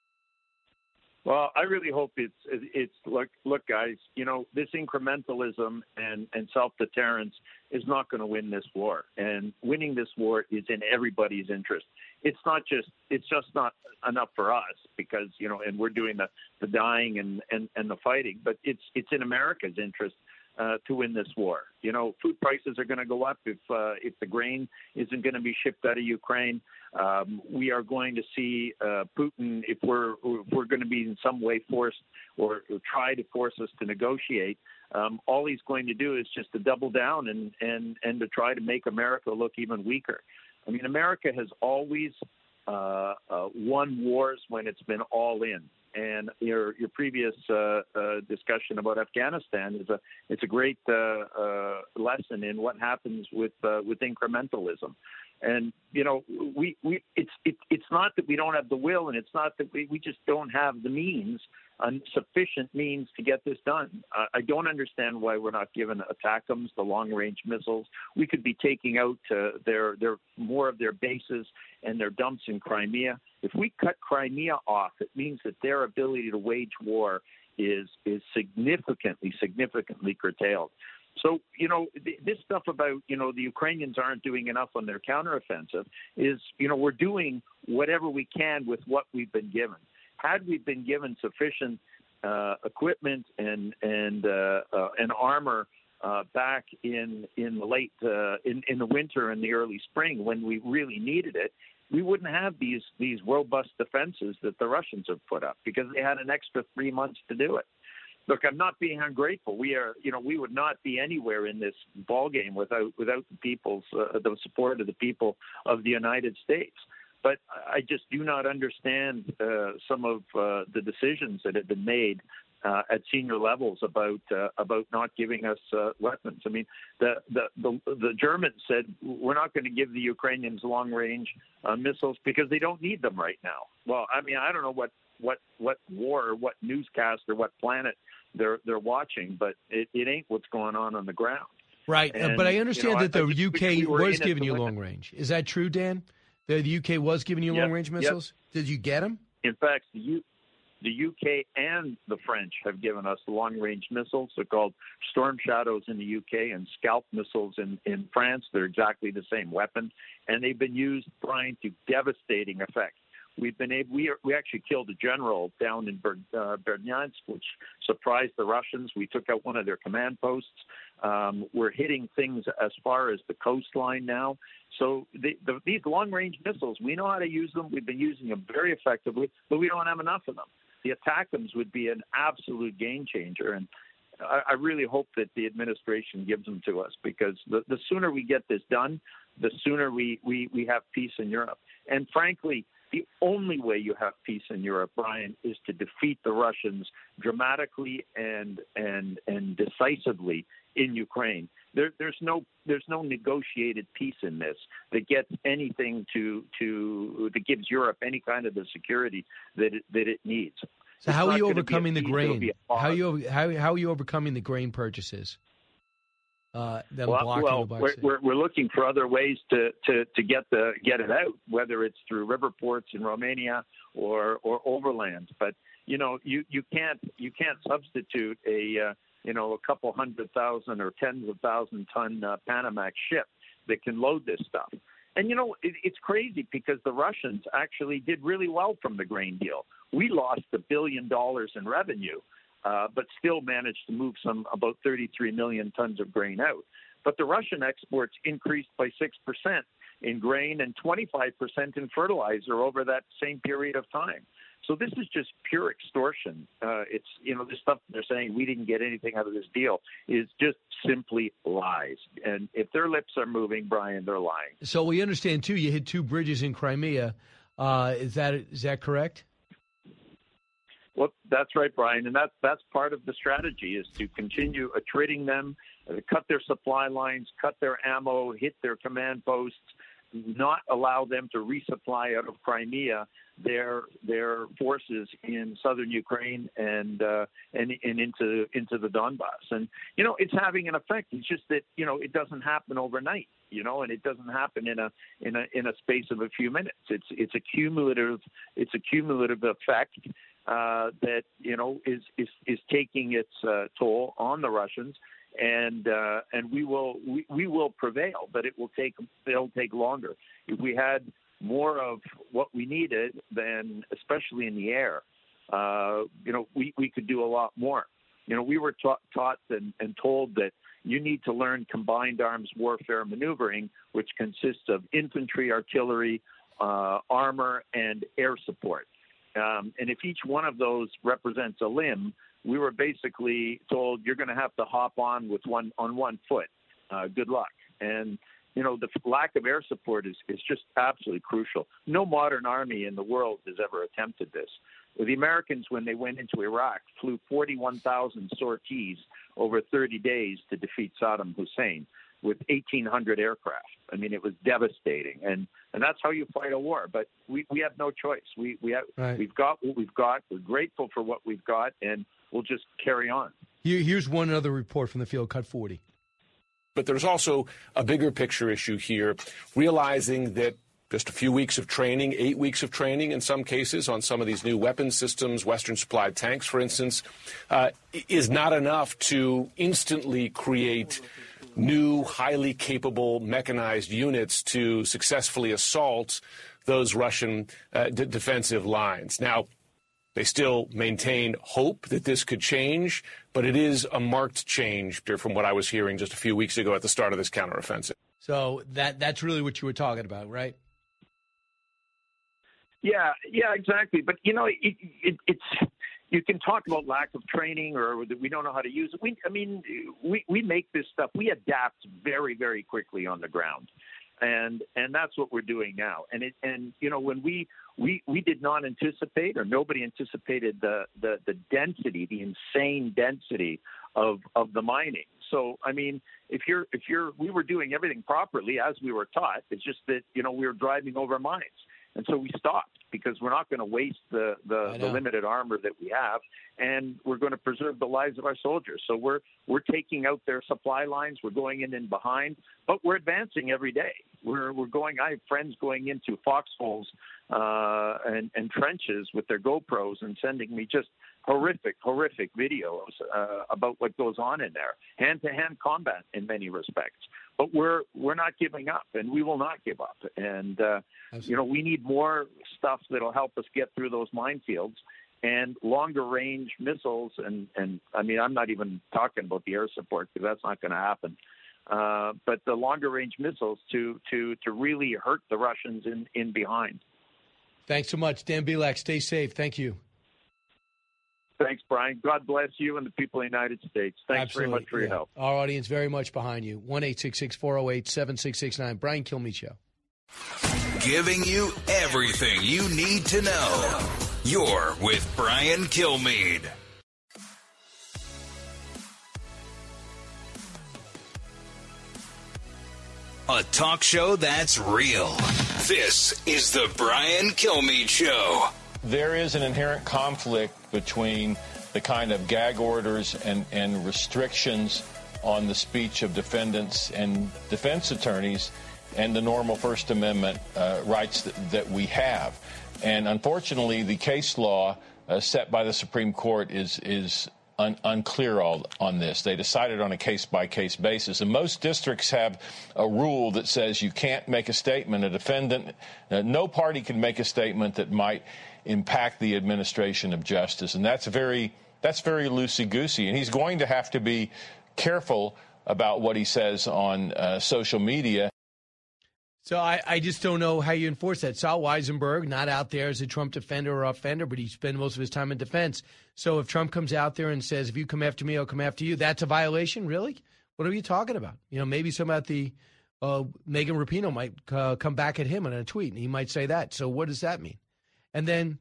Well, I really hope it's it's look look guys, you know, this incrementalism and, and self-deterrence is not going to win this war. And winning this war is in everybody's interest. It's not just it's just not enough for us because, you know, and we're doing the, the dying and, and, and the fighting, but it's it's in America's interest uh, to win this war. You know, food prices are going to go up if uh, if the grain isn't going to be shipped out of Ukraine. Um, we are going to see uh, Putin, if we're if we're going to be in some way forced or, or try to force us to negotiate, um, all he's going to do is just to double down and, and, and to try to make America look even weaker. I mean, America has always uh, uh, won wars when it's been all in. And your your previous uh, uh, discussion about Afghanistan is a it's a great uh, uh, lesson in what happens with uh, with incrementalism. And you know, we, we it's it, it's not that we don't have the will, and it's not that we, we just don't have the means, uh, sufficient means to get this done. Uh, I don't understand why we're not given ATACMS, the long-range missiles. We could be taking out uh, their their more of their bases and their dumps in Crimea. If we cut Crimea off, it means that their ability to wage war is is significantly, significantly curtailed. So, you know, th- this stuff about, you know, the Ukrainians aren't doing enough on their counteroffensive is, you know, we're doing whatever we can with what we've been given. Had we been given sufficient uh, equipment and and uh, uh, and armor uh, back in in the late uh, in in the winter and the early spring when we really needed it, we wouldn't have these these robust defenses that the Russians have put up because they had an extra three months to do it. Look, I'm not being ungrateful. We are, you know, we would not be anywhere in this ballgame without without the people's uh, the support of the people of the United States. But I just do not understand uh, some of uh, the decisions that have been made uh, at senior levels about uh, about not giving us uh, weapons. I mean, the, the the the Germans said we're not going to give the Ukrainians long range uh, missiles because they don't need them right now. Well, I mean, I don't know what. what what war or what newscast or what planet they're they're watching, but it, it ain't what's going on on the ground. Right, and, uh, but I understand you know, that the I, I U K we was giving you win. long range. Is that true, Dan? The, the U K was giving you yep, long range missiles? Yep. Did you get them? In fact, the, U, the U K and the French have given us long range missiles. They're called Storm Shadows in the U K and Scalp missiles in, in France. They're exactly the same weapon, and they've been used, Brian, to devastating effect. We've been able, we, are, we actually killed a general down in Ber, uh, Berdyansk, which surprised the Russians. We took out one of their command posts. Um, we're hitting things as far as the coastline now. So the, the, these long-range missiles, we know how to use them. We've been using them very effectively, but we don't have enough of them. The ATACMS would be an absolute game changer, and I, I really hope that the administration gives them to us because the, the sooner we get this done, the sooner we, we, we have peace in Europe. And frankly, the only way you have peace in Europe, Brian, is to defeat the Russians dramatically and and and decisively in Ukraine. There, there's no there's no negotiated peace in this that gets anything to to that gives Europe any kind of the security that it, that it needs. So It's how are not you gonna be a overcoming the peace, it'll grain? be a How are pause. you how how are you overcoming the grain purchases? Uh, that well, are blocking well the Black we're, Sea? we're, we're looking for other ways to, to, to get the get it out, whether it's through river ports in Romania or or overland. But you know, you, you can't you can't substitute a uh, you know, a couple hundred thousand or tens of thousand ton uh, Panamax ship that can load this stuff. And, you know, it, it's crazy because the Russians actually did really well from the grain deal. We lost a billion dollars in revenue, uh, but still managed to move some about thirty-three million tons of grain out. But the Russian exports increased by six percent in grain and twenty-five percent in fertilizer over that same period of time. So this is just pure extortion. Uh, it's, you know, the stuff they're saying we didn't get anything out of this deal is just simply lies. And if their lips are moving, Brian, they're lying. So we understand, too, you hit two bridges in Crimea. Uh, is that is that correct? Well, that's right, Brian, and that's that's part of the strategy is to continue attriting them, uh, cut their supply lines, cut their ammo, hit their command posts, not allow them to resupply out of Crimea their their forces in southern Ukraine and uh, and and into into the Donbass. And you know, it's having an effect. It's just that you know it doesn't happen overnight. You know, and it doesn't happen in a in a in a space of a few minutes. It's it's a cumulative it's a cumulative effect. Uh, that you know is is is taking its uh, toll on the Russians, and uh, and we will we, we will prevail, but it will take it'll take longer. If we had more of what we needed, then especially in the air, uh, you know, we, we could do a lot more. You know, we were taught taught and, and told that you need to learn combined arms warfare maneuvering, which consists of infantry, artillery, uh, armor, and air support. Um, and if each one of those represents a limb, we were basically told you're going to have to hop on with one on one foot. Uh, good luck. And you know the lack of air support is, is just absolutely crucial. No modern army in the world has ever attempted this. The Americans, when they went into Iraq, flew forty-one thousand sorties over thirty days to defeat Saddam Hussein with eighteen hundred aircraft. I mean, it was devastating, and, and that's how you fight a war. But we, we have no choice. We we have right. we've got what we've got. We're grateful for what we've got, and we'll just carry on. Here, here's one other report from the field. Cut forty. But there's also a bigger picture issue here, realizing that just a few weeks of training, eight weeks of training in some cases on some of these new weapon systems, Western supplied tanks, for instance, uh, is not enough to instantly create new, highly capable mechanized units to successfully assault those Russian uh, d- defensive lines. Now, they still maintain hope that this could change, but it is a marked change from what I was hearing just a few weeks ago at the start of this counteroffensive. So that that's really what you were talking about, right? Yeah, yeah, exactly. But, you know, it, it, it's you can talk about lack of training or that we don't know how to use it. We, I mean, we, we make this stuff. We adapt very, very quickly on the ground. And and that's what we're doing now. And, it, and you know, when we, we, we did not anticipate or nobody anticipated the, the, the density, the insane density of, of the mining. So, I mean, if you're if you're we were doing everything properly as we were taught. It's just that, you know, we were driving over mines. And so we stopped because we're not going to waste the, the, the limited armor that we have, and we're going to preserve the lives of our soldiers. So we're we're taking out their supply lines. We're going in and behind, but we're advancing every day. We're we're going. I have friends going into foxholes uh, and, and trenches with their GoPros and sending me just horrific, horrific videos uh, about what goes on in there. Hand-to-hand combat in many respects. But we're we're not giving up, and we will not give up. And uh, you know, we need more stuff that'll help us get through those minefields and longer range missiles. And, and I mean, I'm not even talking about the air support because that's not going to happen. Uh, but the longer range missiles to to to really hurt the Russians in, in behind. Thanks so much, Dan Bilek. Stay safe. Thank you. Thanks, Brian. God bless you and the people of the United States. Thanks Absolutely. very much for yeah. your help. Our audience very much behind you. one eight six six, four oh eight, seven six six nine. Brian Kilmeade Show. Giving you everything you need to know. You're with Brian Kilmeade. A talk show that's real. This is the Brian Kilmeade Show. There is an inherent conflict between the kind of gag orders and, and restrictions on the speech of defendants and defense attorneys and the normal First Amendment uh, rights that, that we have. And unfortunately, the case law uh, set by the Supreme Court is is un- unclear all, on this. They decided on a case-by-case basis. And most districts have a rule that says you can't make a statement. A defendant, uh, no party can make a statement that might impact the administration of justice. And that's very, that's very loosey-goosey. And he's going to have to be careful about what he says on uh, social media. So I, I just don't know how you enforce that. Saul Weisenberg, not out there as a Trump defender or offender, but he spends most of his time in defense. So if Trump comes out there and says, if you come after me, I'll come after you, that's a violation? Really? What are you talking about? You know, maybe some at the uh, Megan Rapinoe might uh, come back at him on a tweet, and he might say that. So what does that mean? And then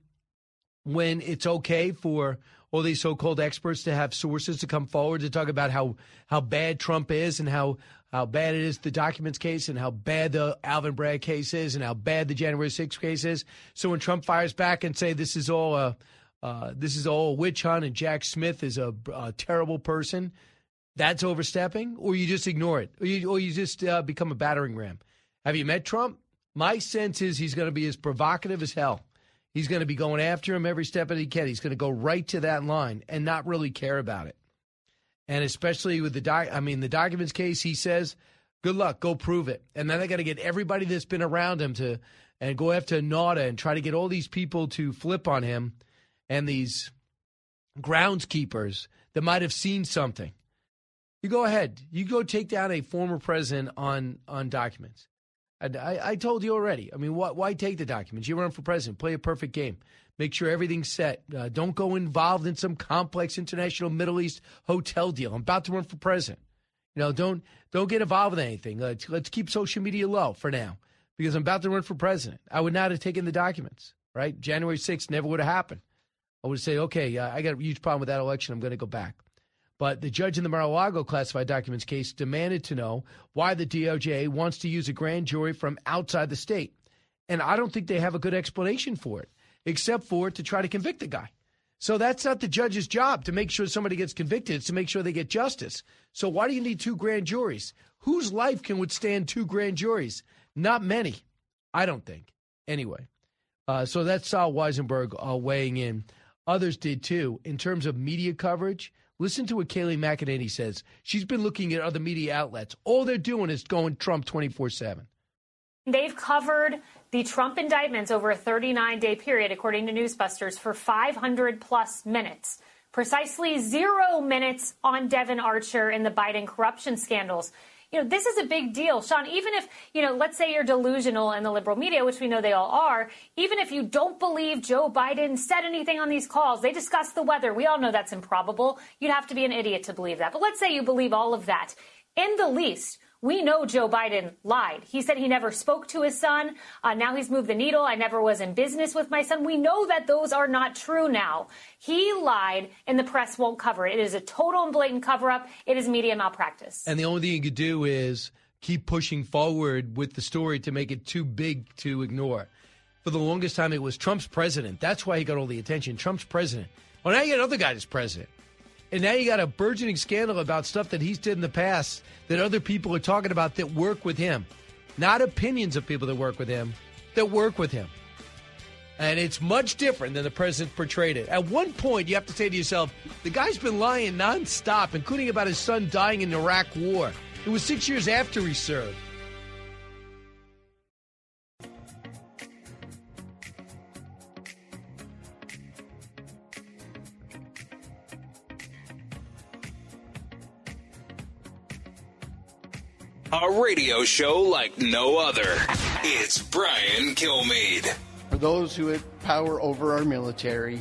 when it's okay for all these so-called experts to have sources to come forward to talk about how, how bad Trump is and how how bad it is, the documents case, and how bad the Alvin Bragg case is, and how bad the January sixth case is. So when Trump fires back and say this is all a uh, this is all a witch hunt and Jack Smith is a, a terrible person, that's overstepping, or you just ignore it, or you, or you just uh, become a battering ram. Have you met Trump? My sense is he's going to be as provocative as hell. He's going to be going after him every step that he can. He's going to go right to that line and not really care about it. And especially with the doc, I mean, the documents case, he says, good luck, go prove it. And then they got to get everybody that's been around him to, and go after Nauta and try to get all these people to flip on him and these groundskeepers that might have seen something. You go ahead. You go take down a former president on, on documents. I, I, I told you already. I mean, why, why take the documents? You run for president. Play a perfect game. Make sure everything's set. Uh, don't go involved in some complex international Middle East hotel deal. I'm about to run for president. You know, don't don't get involved with anything. Let's, let's keep social media low for now because I'm about to run for president. I would not have taken the documents, right? January sixth never would have happened. I would say, okay, uh, I got a huge problem with that election. I'm going to go back. But the judge in the Mar-a-Lago classified documents case demanded to know why the D O J wants to use a grand jury from outside the state. And I don't think they have a good explanation for it, except for to try to convict the guy. So that's not the judge's job to make sure somebody gets convicted. It's to make sure they get justice. So why do you need two grand juries? Whose life can withstand two grand juries? Not many, I don't think. Anyway, uh, so that's Saul Weisenberg uh, weighing in. Others did too. In terms of media coverage, listen to what Kayleigh McEnany says. She's been looking at other media outlets. All they're doing is going Trump twenty-four seven. They've covered the Trump indictments over a thirty-nine day period, according to Newsbusters, for five hundred plus minutes. Precisely zero minutes on Devon Archer and the Biden corruption scandals. You know, this is a big deal. Sean, even if, you know, let's say you're delusional in the liberal media, which we know they all are, even if you don't believe Joe Biden said anything on these calls, they discussed the weather. We all know that's improbable. You'd have to be an idiot to believe that. But let's say you believe all of that. In the least, we know Joe Biden lied. He said he never spoke to his son. Uh, now he's moved the needle. I never was in business with my son. We know that those are not true now. He lied, and the press won't cover it. It is a total and blatant cover-up. It is media malpractice. And the only thing you could do is keep pushing forward with the story to make it too big to ignore. For the longest time, it was Trump's president. That's why he got all the attention. Trump's president. Well, now you got another guy that's president. And now you got a burgeoning scandal about stuff that he's did in the past that other people are talking about that work with him. Not opinions of people that work with him, that work with him. And it's much different than the president portrayed it. At one point, you have to say to yourself, the guy's been lying nonstop, including about his son dying in the Iraq War. It was six years after he served. A radio show like no other. It's Brian Kilmeade. For those who have power over our military,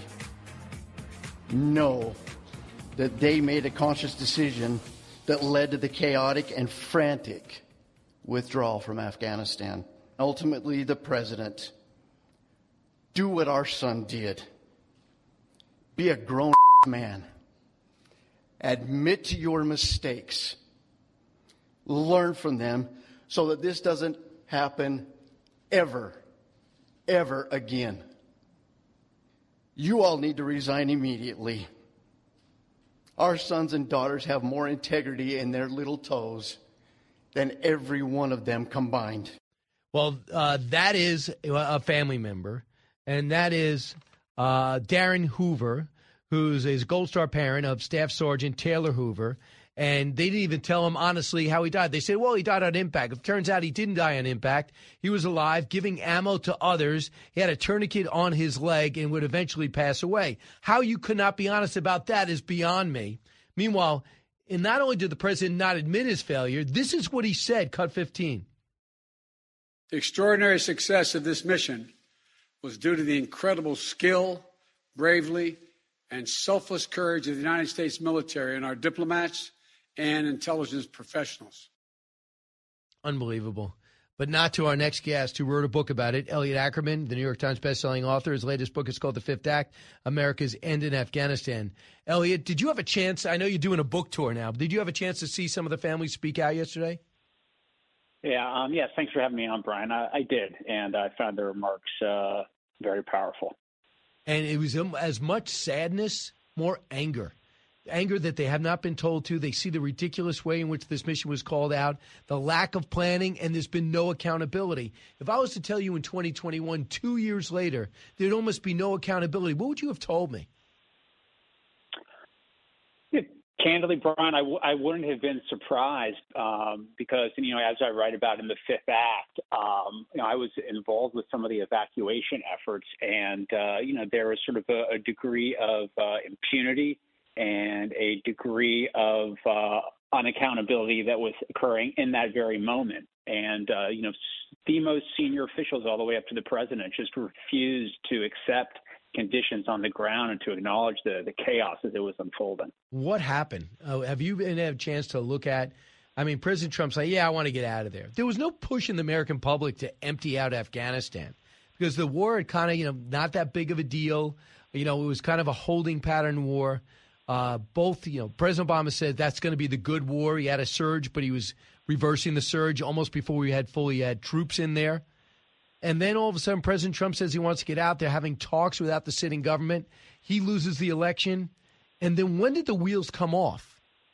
know that they made a conscious decision that led to the chaotic and frantic withdrawal from Afghanistan. Ultimately, the president, do what our son did. Be a grown man. Admit to your mistakes. Learn from them so that this doesn't happen ever, ever again. You all need to resign immediately. Our sons and daughters have more integrity in their little toes than every one of them combined. Well, uh, that is a family member, and that is uh, Darren Hoover, who's a Gold Star parent of Staff Sergeant Taylor Hoover, and they didn't even tell him honestly how he died. They said, well, he died on impact. It turns out he didn't die on impact. He was alive, giving ammo to others. He had a tourniquet on his leg and would eventually pass away. How you could not be honest about that is beyond me. Meanwhile, and not only did the president not admit his failure, this is what he said, cut fifteen. The extraordinary success of this mission was due to the incredible skill, bravery, and selfless courage of the United States military and our diplomats and intelligence professionals. Unbelievable. But not to our next guest who wrote a book about it, Elliot Ackerman, the New York Times bestselling author. His latest book is called The Fifth Act, America's End in Afghanistan. Elliot, did you have a chance? I know you're doing a book tour now. But did you have a chance to see some of the families speak out yesterday? Yeah, um, yes, thanks for having me on, Brian. I, I did, and I found the remarks uh, very powerful. And it was um, as much sadness, more anger. Anger that they have not been told to. They see the ridiculous way in which this mission was called out, the lack of planning, and there's been no accountability. If I was to tell you in twenty twenty-one, two years later, there'd almost be no accountability, what would you have told me? Yeah, candidly, Brian, I, w- I wouldn't have been surprised um, because, you know, as I write about in the Fifth Act, um, you know, I was involved with some of the evacuation efforts, and, uh, you know, there was sort of a, a degree of uh, impunity and a degree of uh, unaccountability that was occurring in that very moment. And, uh, you know, the most senior officials all the way up to the president just refused to accept conditions on the ground and to acknowledge the, the chaos as it was unfolding. What happened? Uh, have you been had a chance to look at, I mean, President Trump's like, yeah, I want to get out of there. There was no push in the American public to empty out Afghanistan because the war had kind of, you know, not that big of a deal. You know, it was kind of a holding pattern war. Uh, both, you know, President Obama said that's going to be the good war. He had a surge, but he was reversing the surge almost before we had fully had troops in there. And then all of a sudden, President Trump says he wants to get out there, having talks without the sitting government. He loses the election. And then when did the wheels come off?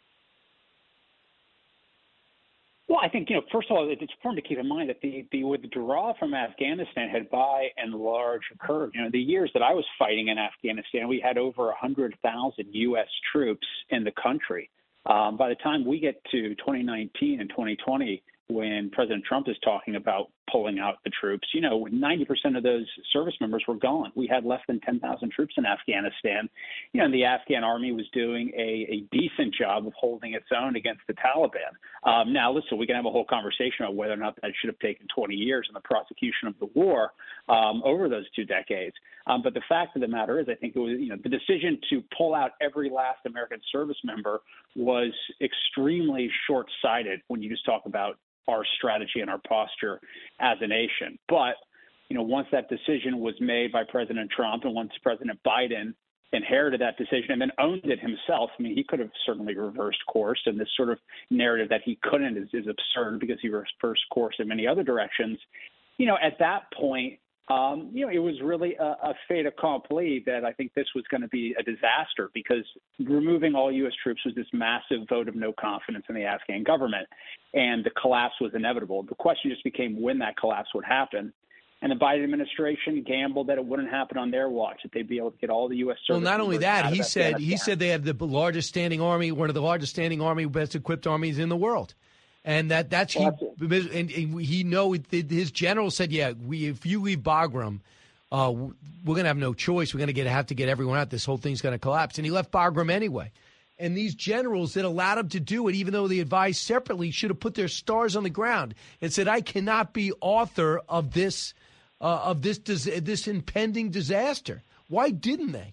Well, I think, you know, first of all, it's important to keep in mind that the, the withdrawal from Afghanistan had by and large occurred. You know, the years that I was fighting in Afghanistan, we had over one hundred thousand U S troops in the country. Um, by the time we get to twenty nineteen and twenty twenty, when President Trump is talking about pulling out the troops, you know, ninety percent of those service members were gone. We had less than ten thousand troops in Afghanistan. You know, and the Afghan army was doing a, a decent job of holding its own against the Taliban. Um, now, listen, we can have a whole conversation about whether or not that should have taken twenty years in the prosecution of the war um, over those two decades. Um, but the fact of the matter is, I think it was, you know, the decision to pull out every last American service member was extremely short-sighted when you just talk about our strategy and our posture as a nation. But, you know, once that decision was made by President Trump and once President Biden inherited that decision and then owned it himself, I mean, he could have certainly reversed course. And this sort of narrative that he couldn't is, is absurd because he reversed course in many other directions. You know, at that point, Um, you know, it was really a, a fait accompli that I think this was going to be a disaster because removing all U S troops was this massive vote of no confidence in the Afghan government, and the collapse was inevitable. The question just became when that collapse would happen. And the Biden administration gambled that it wouldn't happen on their watch, that they'd be able to get all the U S service. Well, not only that, he said he said they had the largest standing army, one of the largest standing army, best equipped armies in the world. And that that's he, and, and he know his general said, yeah, we if you leave Bagram, uh, we're going to have no choice. We're going to get have to get everyone out. This whole thing's going to collapse. And he left Bagram anyway. And these generals that allowed him to do it, even though they advised separately, should have put their stars on the ground and said, I cannot be author of this uh, of this this impending disaster. Why didn't they?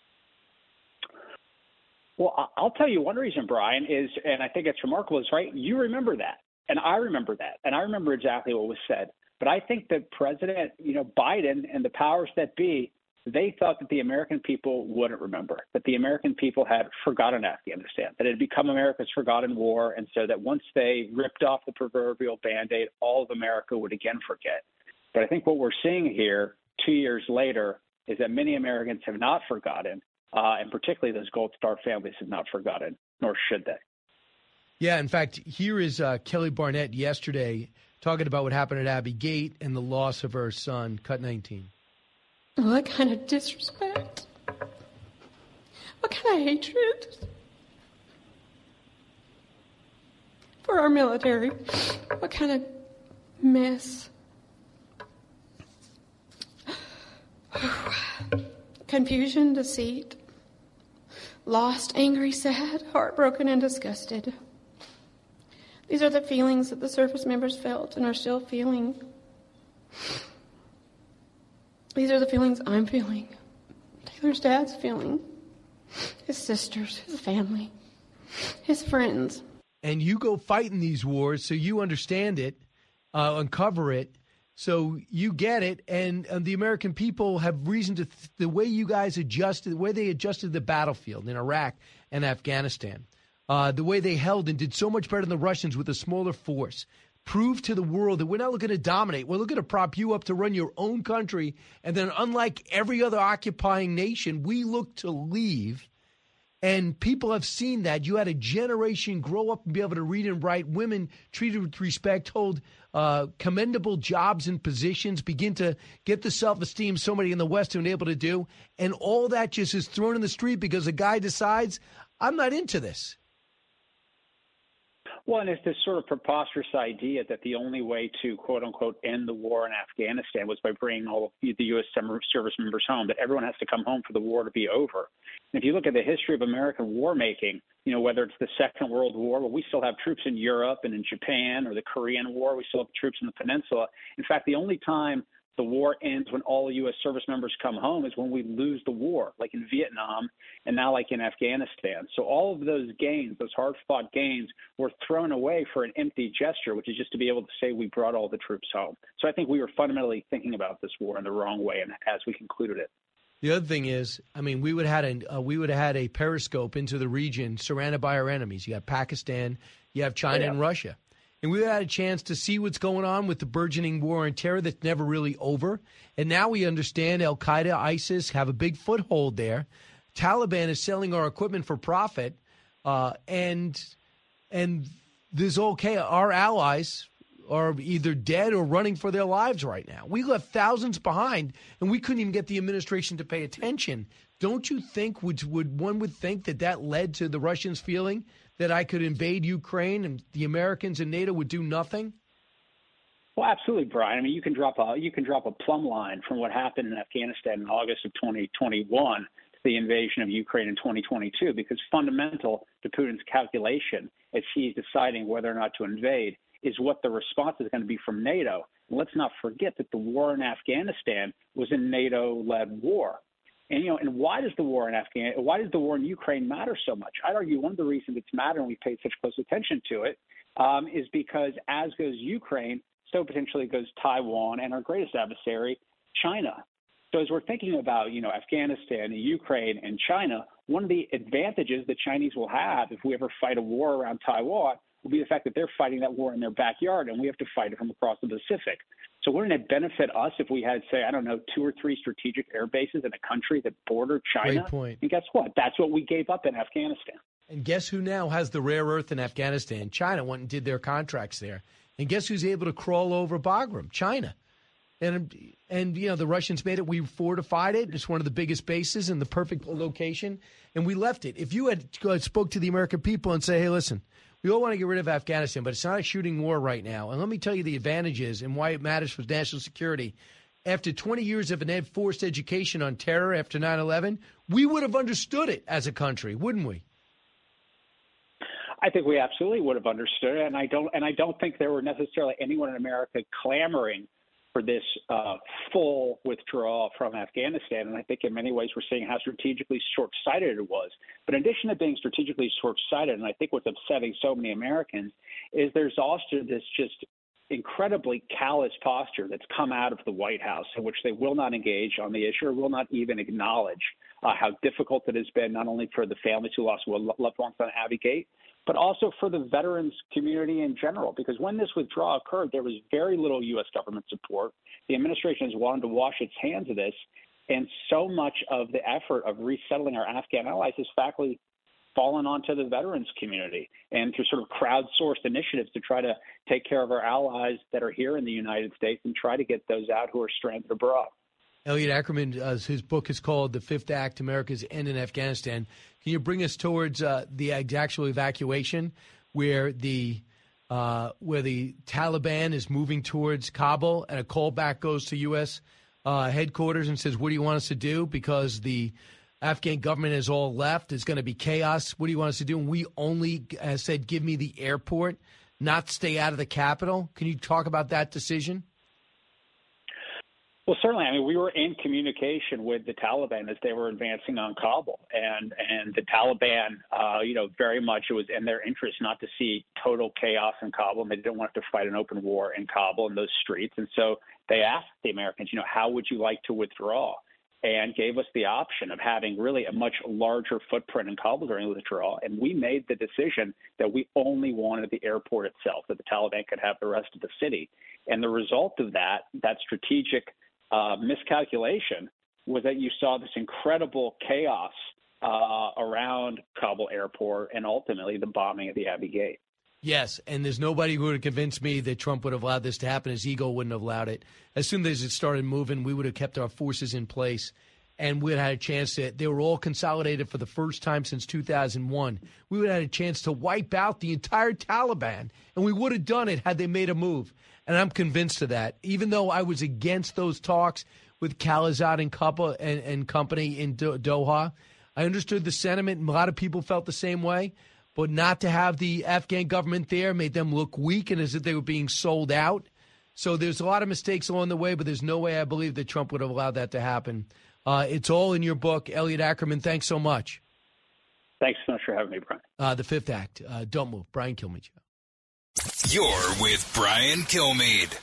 Well, I'll tell you one reason, Brian, is, and I think it's remarkable, is right, you remember that, and I remember that, and I remember exactly what was said. But I think that President, you know, Biden and the powers that be, they thought that the American people wouldn't remember, that the American people had forgotten Afghanistan, that it had become America's forgotten war, and so that once they ripped off the proverbial Band-Aid, all of America would again forget. But I think what we're seeing here two years later is that many Americans have not forgotten. Uh, and particularly those Gold Star families have not forgotten, nor should they. Yeah, in fact, here is uh, Kelly Barnett yesterday talking about what happened at Abbey Gate and the loss of her son, cut nineteen. What kind of disrespect What kind of hatred for our military? What kind of mess? Confusion, deceit, lost, angry, sad, heartbroken, and disgusted. These are the feelings that the service members felt and are still feeling. These are the feelings I'm feeling. Taylor's dad's feeling. His sisters, his family, his friends. And you go fight in these wars so you understand it, uh, uncover it, so you get it. And, and the American people have reason to, th- the way you guys adjusted, the way they adjusted the battlefield in Iraq and Afghanistan, uh, the way they held and did so much better than the Russians with a smaller force, proved to the world that we're not looking to dominate. We're looking to prop you up to run your own country. And then unlike every other occupying nation, we look to leave. And people have seen that. You had a generation grow up and be able to read and write, women treated with respect, hold uh, commendable jobs and positions, begin to get the self-esteem somebody in the West have been able to do. And all that just is thrown in the street because a guy decides, I'm not into this. Well, and it's this sort of preposterous idea that the only way to, quote unquote, end the war in Afghanistan was by bringing all of the U S service members home, that everyone has to come home for the war to be over. And if you look at the history of American war making, you know, whether it's the Second World War, well, we still have troops in Europe and in Japan, or the Korean War, we still have troops in the peninsula. In fact, the only time the war ends when all U S service members come home is when we lose the war, like in Vietnam and now like in Afghanistan. So all of those gains, those hard-fought gains, were thrown away for an empty gesture, which is just to be able to say we brought all the troops home. So I think we were fundamentally thinking about this war in the wrong way, and as we concluded it. The other thing is, I mean, we would have had a uh, we would have had a periscope into the region surrounded by our enemies. You have Pakistan, you have China yeah. and Russia. And we had a chance to see what's going on with the burgeoning war on terror that's never really over. And now we understand Al-Qaeda, ISIS have a big foothold there. Taliban is selling our equipment for profit. Uh, and and this okay, our allies are either dead or running for their lives right now. We left thousands behind, and we couldn't even get the administration to pay attention. Don't you think, would, would one would think that that led to the Russians feeling that I could invade Ukraine and the Americans and NATO would do nothing? Well, absolutely, Brian. I mean, you can drop a you can drop a plumb line from what happened in Afghanistan in August of twenty twenty-one to the invasion of Ukraine in twenty twenty-two, because fundamental to Putin's calculation as he's deciding whether or not to invade is what the response is going to be from NATO. And let's not forget that the war in Afghanistan was a NATO-led war. And, you know, and why does the war in Afghanistan, why does the war in Ukraine matter so much? I'd argue one of the reasons it's mattered and we paid such close attention to it um, is because as goes Ukraine, so potentially goes Taiwan and our greatest adversary, China. So as we're thinking about, you know, Afghanistan, Ukraine, and China, one of the advantages the Chinese will have if we ever fight a war around Taiwan will be the fact that they're fighting that war in their backyard and we have to fight it from across the Pacific. So wouldn't it benefit us if we had, say, I don't know, two or three strategic air bases in a country that bordered China? Great point. And guess what? That's what we gave up in Afghanistan. And guess who now has the rare earth in Afghanistan? China went and did their contracts there. And guess who's able to crawl over Bagram? China. And, and you know, the Russians made it. We fortified it. It's one of the biggest bases in the perfect location. And we left it. If you had spoke to the American people and say, hey, listen, we all want to get rid of Afghanistan, but it's not a shooting war right now. And let me tell you the advantages and why it matters for national security. After twenty years of an enforced education on terror after nine eleven, we would have understood it as a country, wouldn't we? I think we absolutely would have understood it, and I don't. And I don't think there were necessarily anyone in America clamoring for this uh, full withdrawal from Afghanistan. And I think in many ways we're seeing how strategically short-sighted it was. But in addition to being strategically short-sighted, and I think what's upsetting so many Americans, is there's also this just incredibly callous posture that's come out of the White House in which they will not engage on the issue or will not even acknowledge uh, how difficult it has been, not only for the families who lost loved ones on Abbey Gate, but also for the veterans community in general, because when this withdrawal occurred, there was very little U S government support. The administration has wanted to wash its hands of this, and so much of the effort of resettling our Afghan allies has factly fallen onto the veterans community and through sort of crowdsourced initiatives to try to take care of our allies that are here in the United States and try to get those out who are stranded abroad. Elliot Ackerman, uh, his book is called The Fifth Act, America's End in Afghanistan. Can you bring us towards uh, the actual evacuation where the uh, where the Taliban is moving towards Kabul and a callback goes to U S uh, headquarters and says, what do you want us to do? Because the Afghan government has all left. It's going to be chaos. What do you want us to do? And we only uh, said, give me the airport, not stay out of the capital. Can you talk about that decision? Well, certainly. I mean, we were in communication with the Taliban as they were advancing on Kabul, and and the Taliban, uh, you know, very much it was in their interest not to see total chaos in Kabul, and they didn't want to fight an open war in Kabul in those streets. And so they asked the Americans, you know, how would you like to withdraw? And gave us the option of having really a much larger footprint in Kabul during the withdrawal. And we made the decision that we only wanted the airport itself, that the Taliban could have the rest of the city. And the result of that, that strategic Uh, miscalculation was that you saw this incredible chaos uh, around Kabul airport and ultimately the bombing of the Abbey Gate. Yes, and there's nobody who would have convinced me that Trump would have allowed this to happen. His ego wouldn't have allowed it. As soon as it started moving, we would have kept our forces in place, and we would have had a chance to – they were all consolidated for the first time since two thousand one. We would have had a chance to wipe out the entire Taliban, and we would have done it had they made a move. And I'm convinced of that. Even though I was against those talks with Khalilzad and, Couple and, and company in Do- Doha, I understood the sentiment, and a lot of people felt the same way. But not to have the Afghan government there made them look weak and as if they were being sold out. So there's a lot of mistakes along the way, but there's no way I believe that Trump would have allowed that to happen. Uh, it's all in your book. Elliot Ackerman, thanks so much. Thanks so much for having me, Brian. Uh, the Fifth Act. Uh, don't move. Brian Kilmeade. You're with Brian Kilmeade.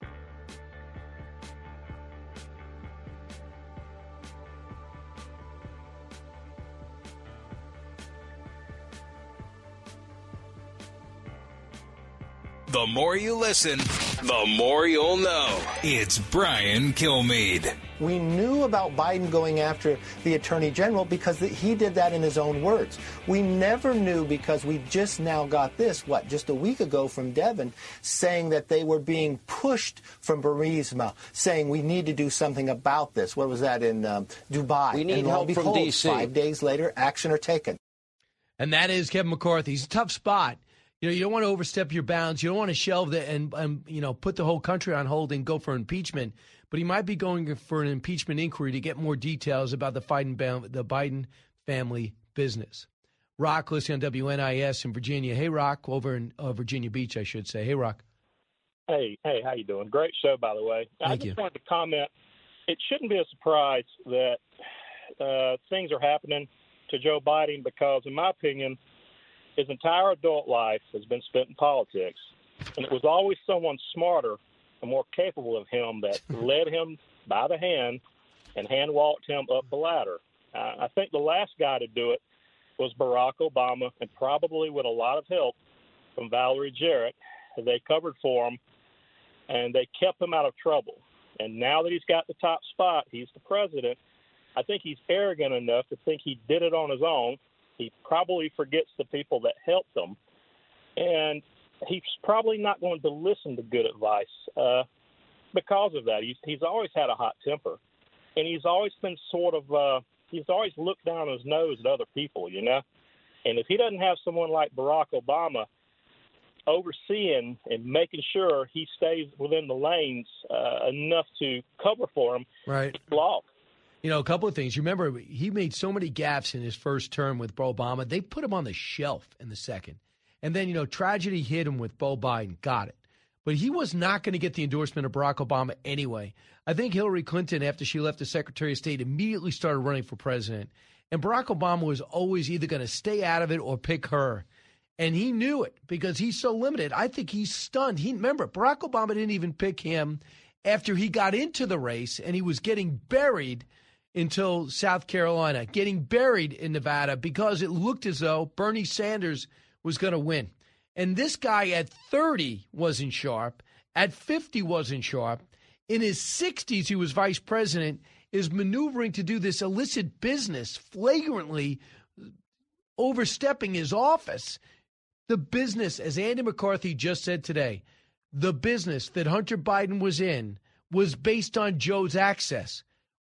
The more you listen, the more you'll know. It's Brian Kilmeade. We knew about Biden going after the Attorney General because he did that in his own words. We never knew because we just now got this, what, just a week ago from Devin, saying that they were being pushed from Burisma, saying we need to do something about this. What was that in um, Dubai? We need and help behold, from D C. Five days later, action are taken. And that is Kevin McCarthy. He's a tough spot. You know, you don't want to overstep your bounds. You don't want to shelve the and, and you know put the whole country on hold and go for impeachment. But he might be going for an impeachment inquiry to get more details about the Biden the Biden family business. Rock, listening on W N I S in Virginia. Hey, Rock, over in uh, Virginia Beach, I should say. Hey, Rock. Hey, hey, how you doing? Great show, by the way. Thank I just you. wanted to comment. It shouldn't be a surprise that uh, things are happening to Joe Biden because, in my opinion, his entire adult life has been spent in politics, and it was always someone smarter and more capable of him that led him by the hand and hand-walked him up the ladder. Uh, I think the last guy to do it was Barack Obama, and probably with a lot of help from Valerie Jarrett. They covered for him, and they kept him out of trouble. And now that he's got the top spot, he's the president, I think he's arrogant enough to think he did it on his own. He probably forgets the people that helped him, and he's probably not going to listen to good advice uh, because of that. He's, he's always had a hot temper, and he's always been sort of uh, – he's always looked down his nose at other people, you know. And if he doesn't have someone like Barack Obama overseeing and making sure he stays within the lanes uh, enough to cover for him, right, he's lost. You know, a couple of things. You remember, he made so many gaffes in his first term with Obama. They put him on the shelf in the second. And then, you know, tragedy hit him with Beau Biden. Got it. But he was not going to get the endorsement of Barack Obama anyway. I think Hillary Clinton, after she left as Secretary of State, immediately started running for president. And Barack Obama was always either going to stay out of it or pick her. And he knew it because he's so limited. I think he's stunned. He remember, Barack Obama didn't even pick him after he got into the race, and he was getting buried until South Carolina, getting buried in Nevada because it looked as though Bernie Sanders was going to win. And this guy at thirty wasn't sharp. At fifty wasn't sharp. In his sixties, he was vice president, is maneuvering to do this illicit business, flagrantly overstepping his office. The business, as Andy McCarthy just said today, the business that Hunter Biden was in was based on Joe's access.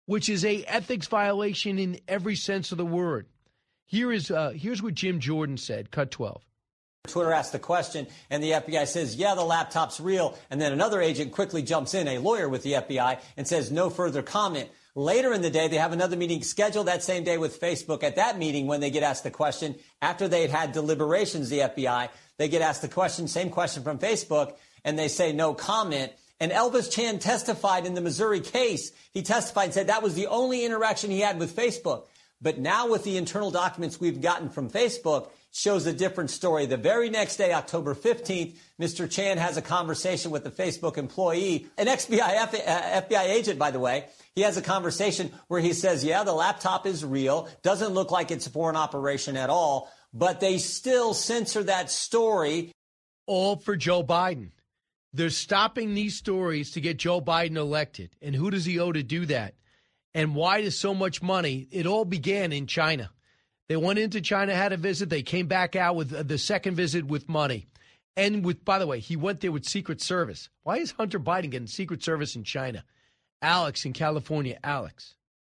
which is a ethics violation in every sense of the word. Here is uh, here's what Jim Jordan said, cut twelve. Twitter asked the question, and the F B I says, yeah, the laptop's real. And then another agent quickly jumps in, a lawyer with the F B I, and says no further comment. Later in the day, they have another meeting scheduled that same day with Facebook. At that meeting, when they get asked the question, after they had had deliberations, the F B I, they get asked the question, same question from Facebook, and they say no comment. And Elvis Chan testified in the Missouri case. He testified and said that was the only interaction he had with Facebook. But now with the internal documents we've gotten from Facebook, shows a different story. The very next day, October fifteenth, Mister Chan has a conversation with the Facebook employee, an F B I, F, uh, F B I agent, by the way. He has a conversation where he says, yeah, the laptop is real, doesn't look like it's a foreign operation at all, but they still censor that story. All for Joe Biden. They're stopping these stories to get Joe Biden elected. And who does he owe to do that? And why does so much money? It all began in China. They went into China, had a visit. They came back out with the second visit with money. And with, by the way, he went there with Secret Service. Why is Hunter Biden getting Secret Service in China? Alex in California. Alex.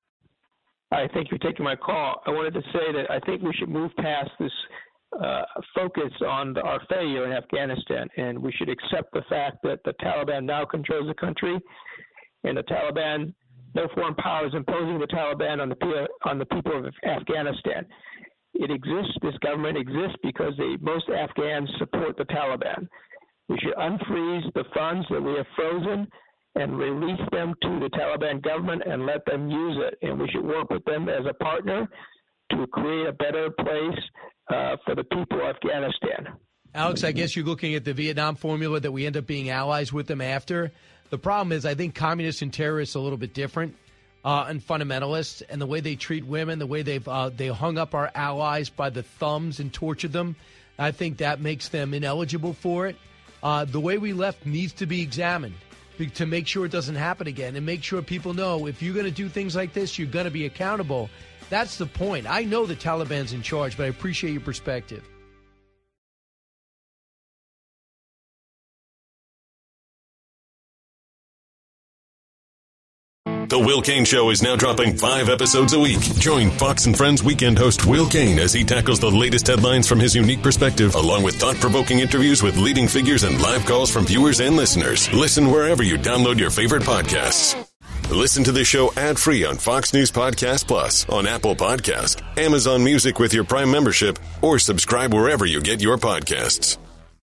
Hi, thank you for taking my call. I wanted to say that I think we should move past this uh, focus on the, our failure in Afghanistan, and we should accept the fact that the Taliban now controls the country, and the Taliban, no foreign power is imposing the Taliban on the on the people of Afghanistan. It exists, this government exists because they, most Afghans support the Taliban. We should unfreeze the funds that we have frozen and release them to the Taliban government and let them use it. And we should work with them as a partner to create a better place uh, for the people of Afghanistan. Alex, I guess you're looking at the Vietnam formula that we end up being allies with them after. The problem is I think communists and terrorists are a little bit different. Uh, and fundamentalists, and the way they treat women, the way they've uh, they hung up our allies by the thumbs and tortured them, I think that makes them ineligible for it. Uh, the way we left needs to be examined to make sure it doesn't happen again, and make sure people know if you're going to do things like this, you're going to be accountable. That's the point. I know the Taliban's in charge, but I appreciate your perspective. The Will Cain Show is now dropping five episodes a week. Join Fox and Friends weekend host Will Cain as he tackles the latest headlines from his unique perspective, along with thought-provoking interviews with leading figures and live calls from viewers and listeners. Listen wherever you download your favorite podcasts. Listen to the show ad-free on Fox News Podcast Plus, on Apple Podcast, Amazon Music with your Prime membership, or subscribe wherever you get your podcasts.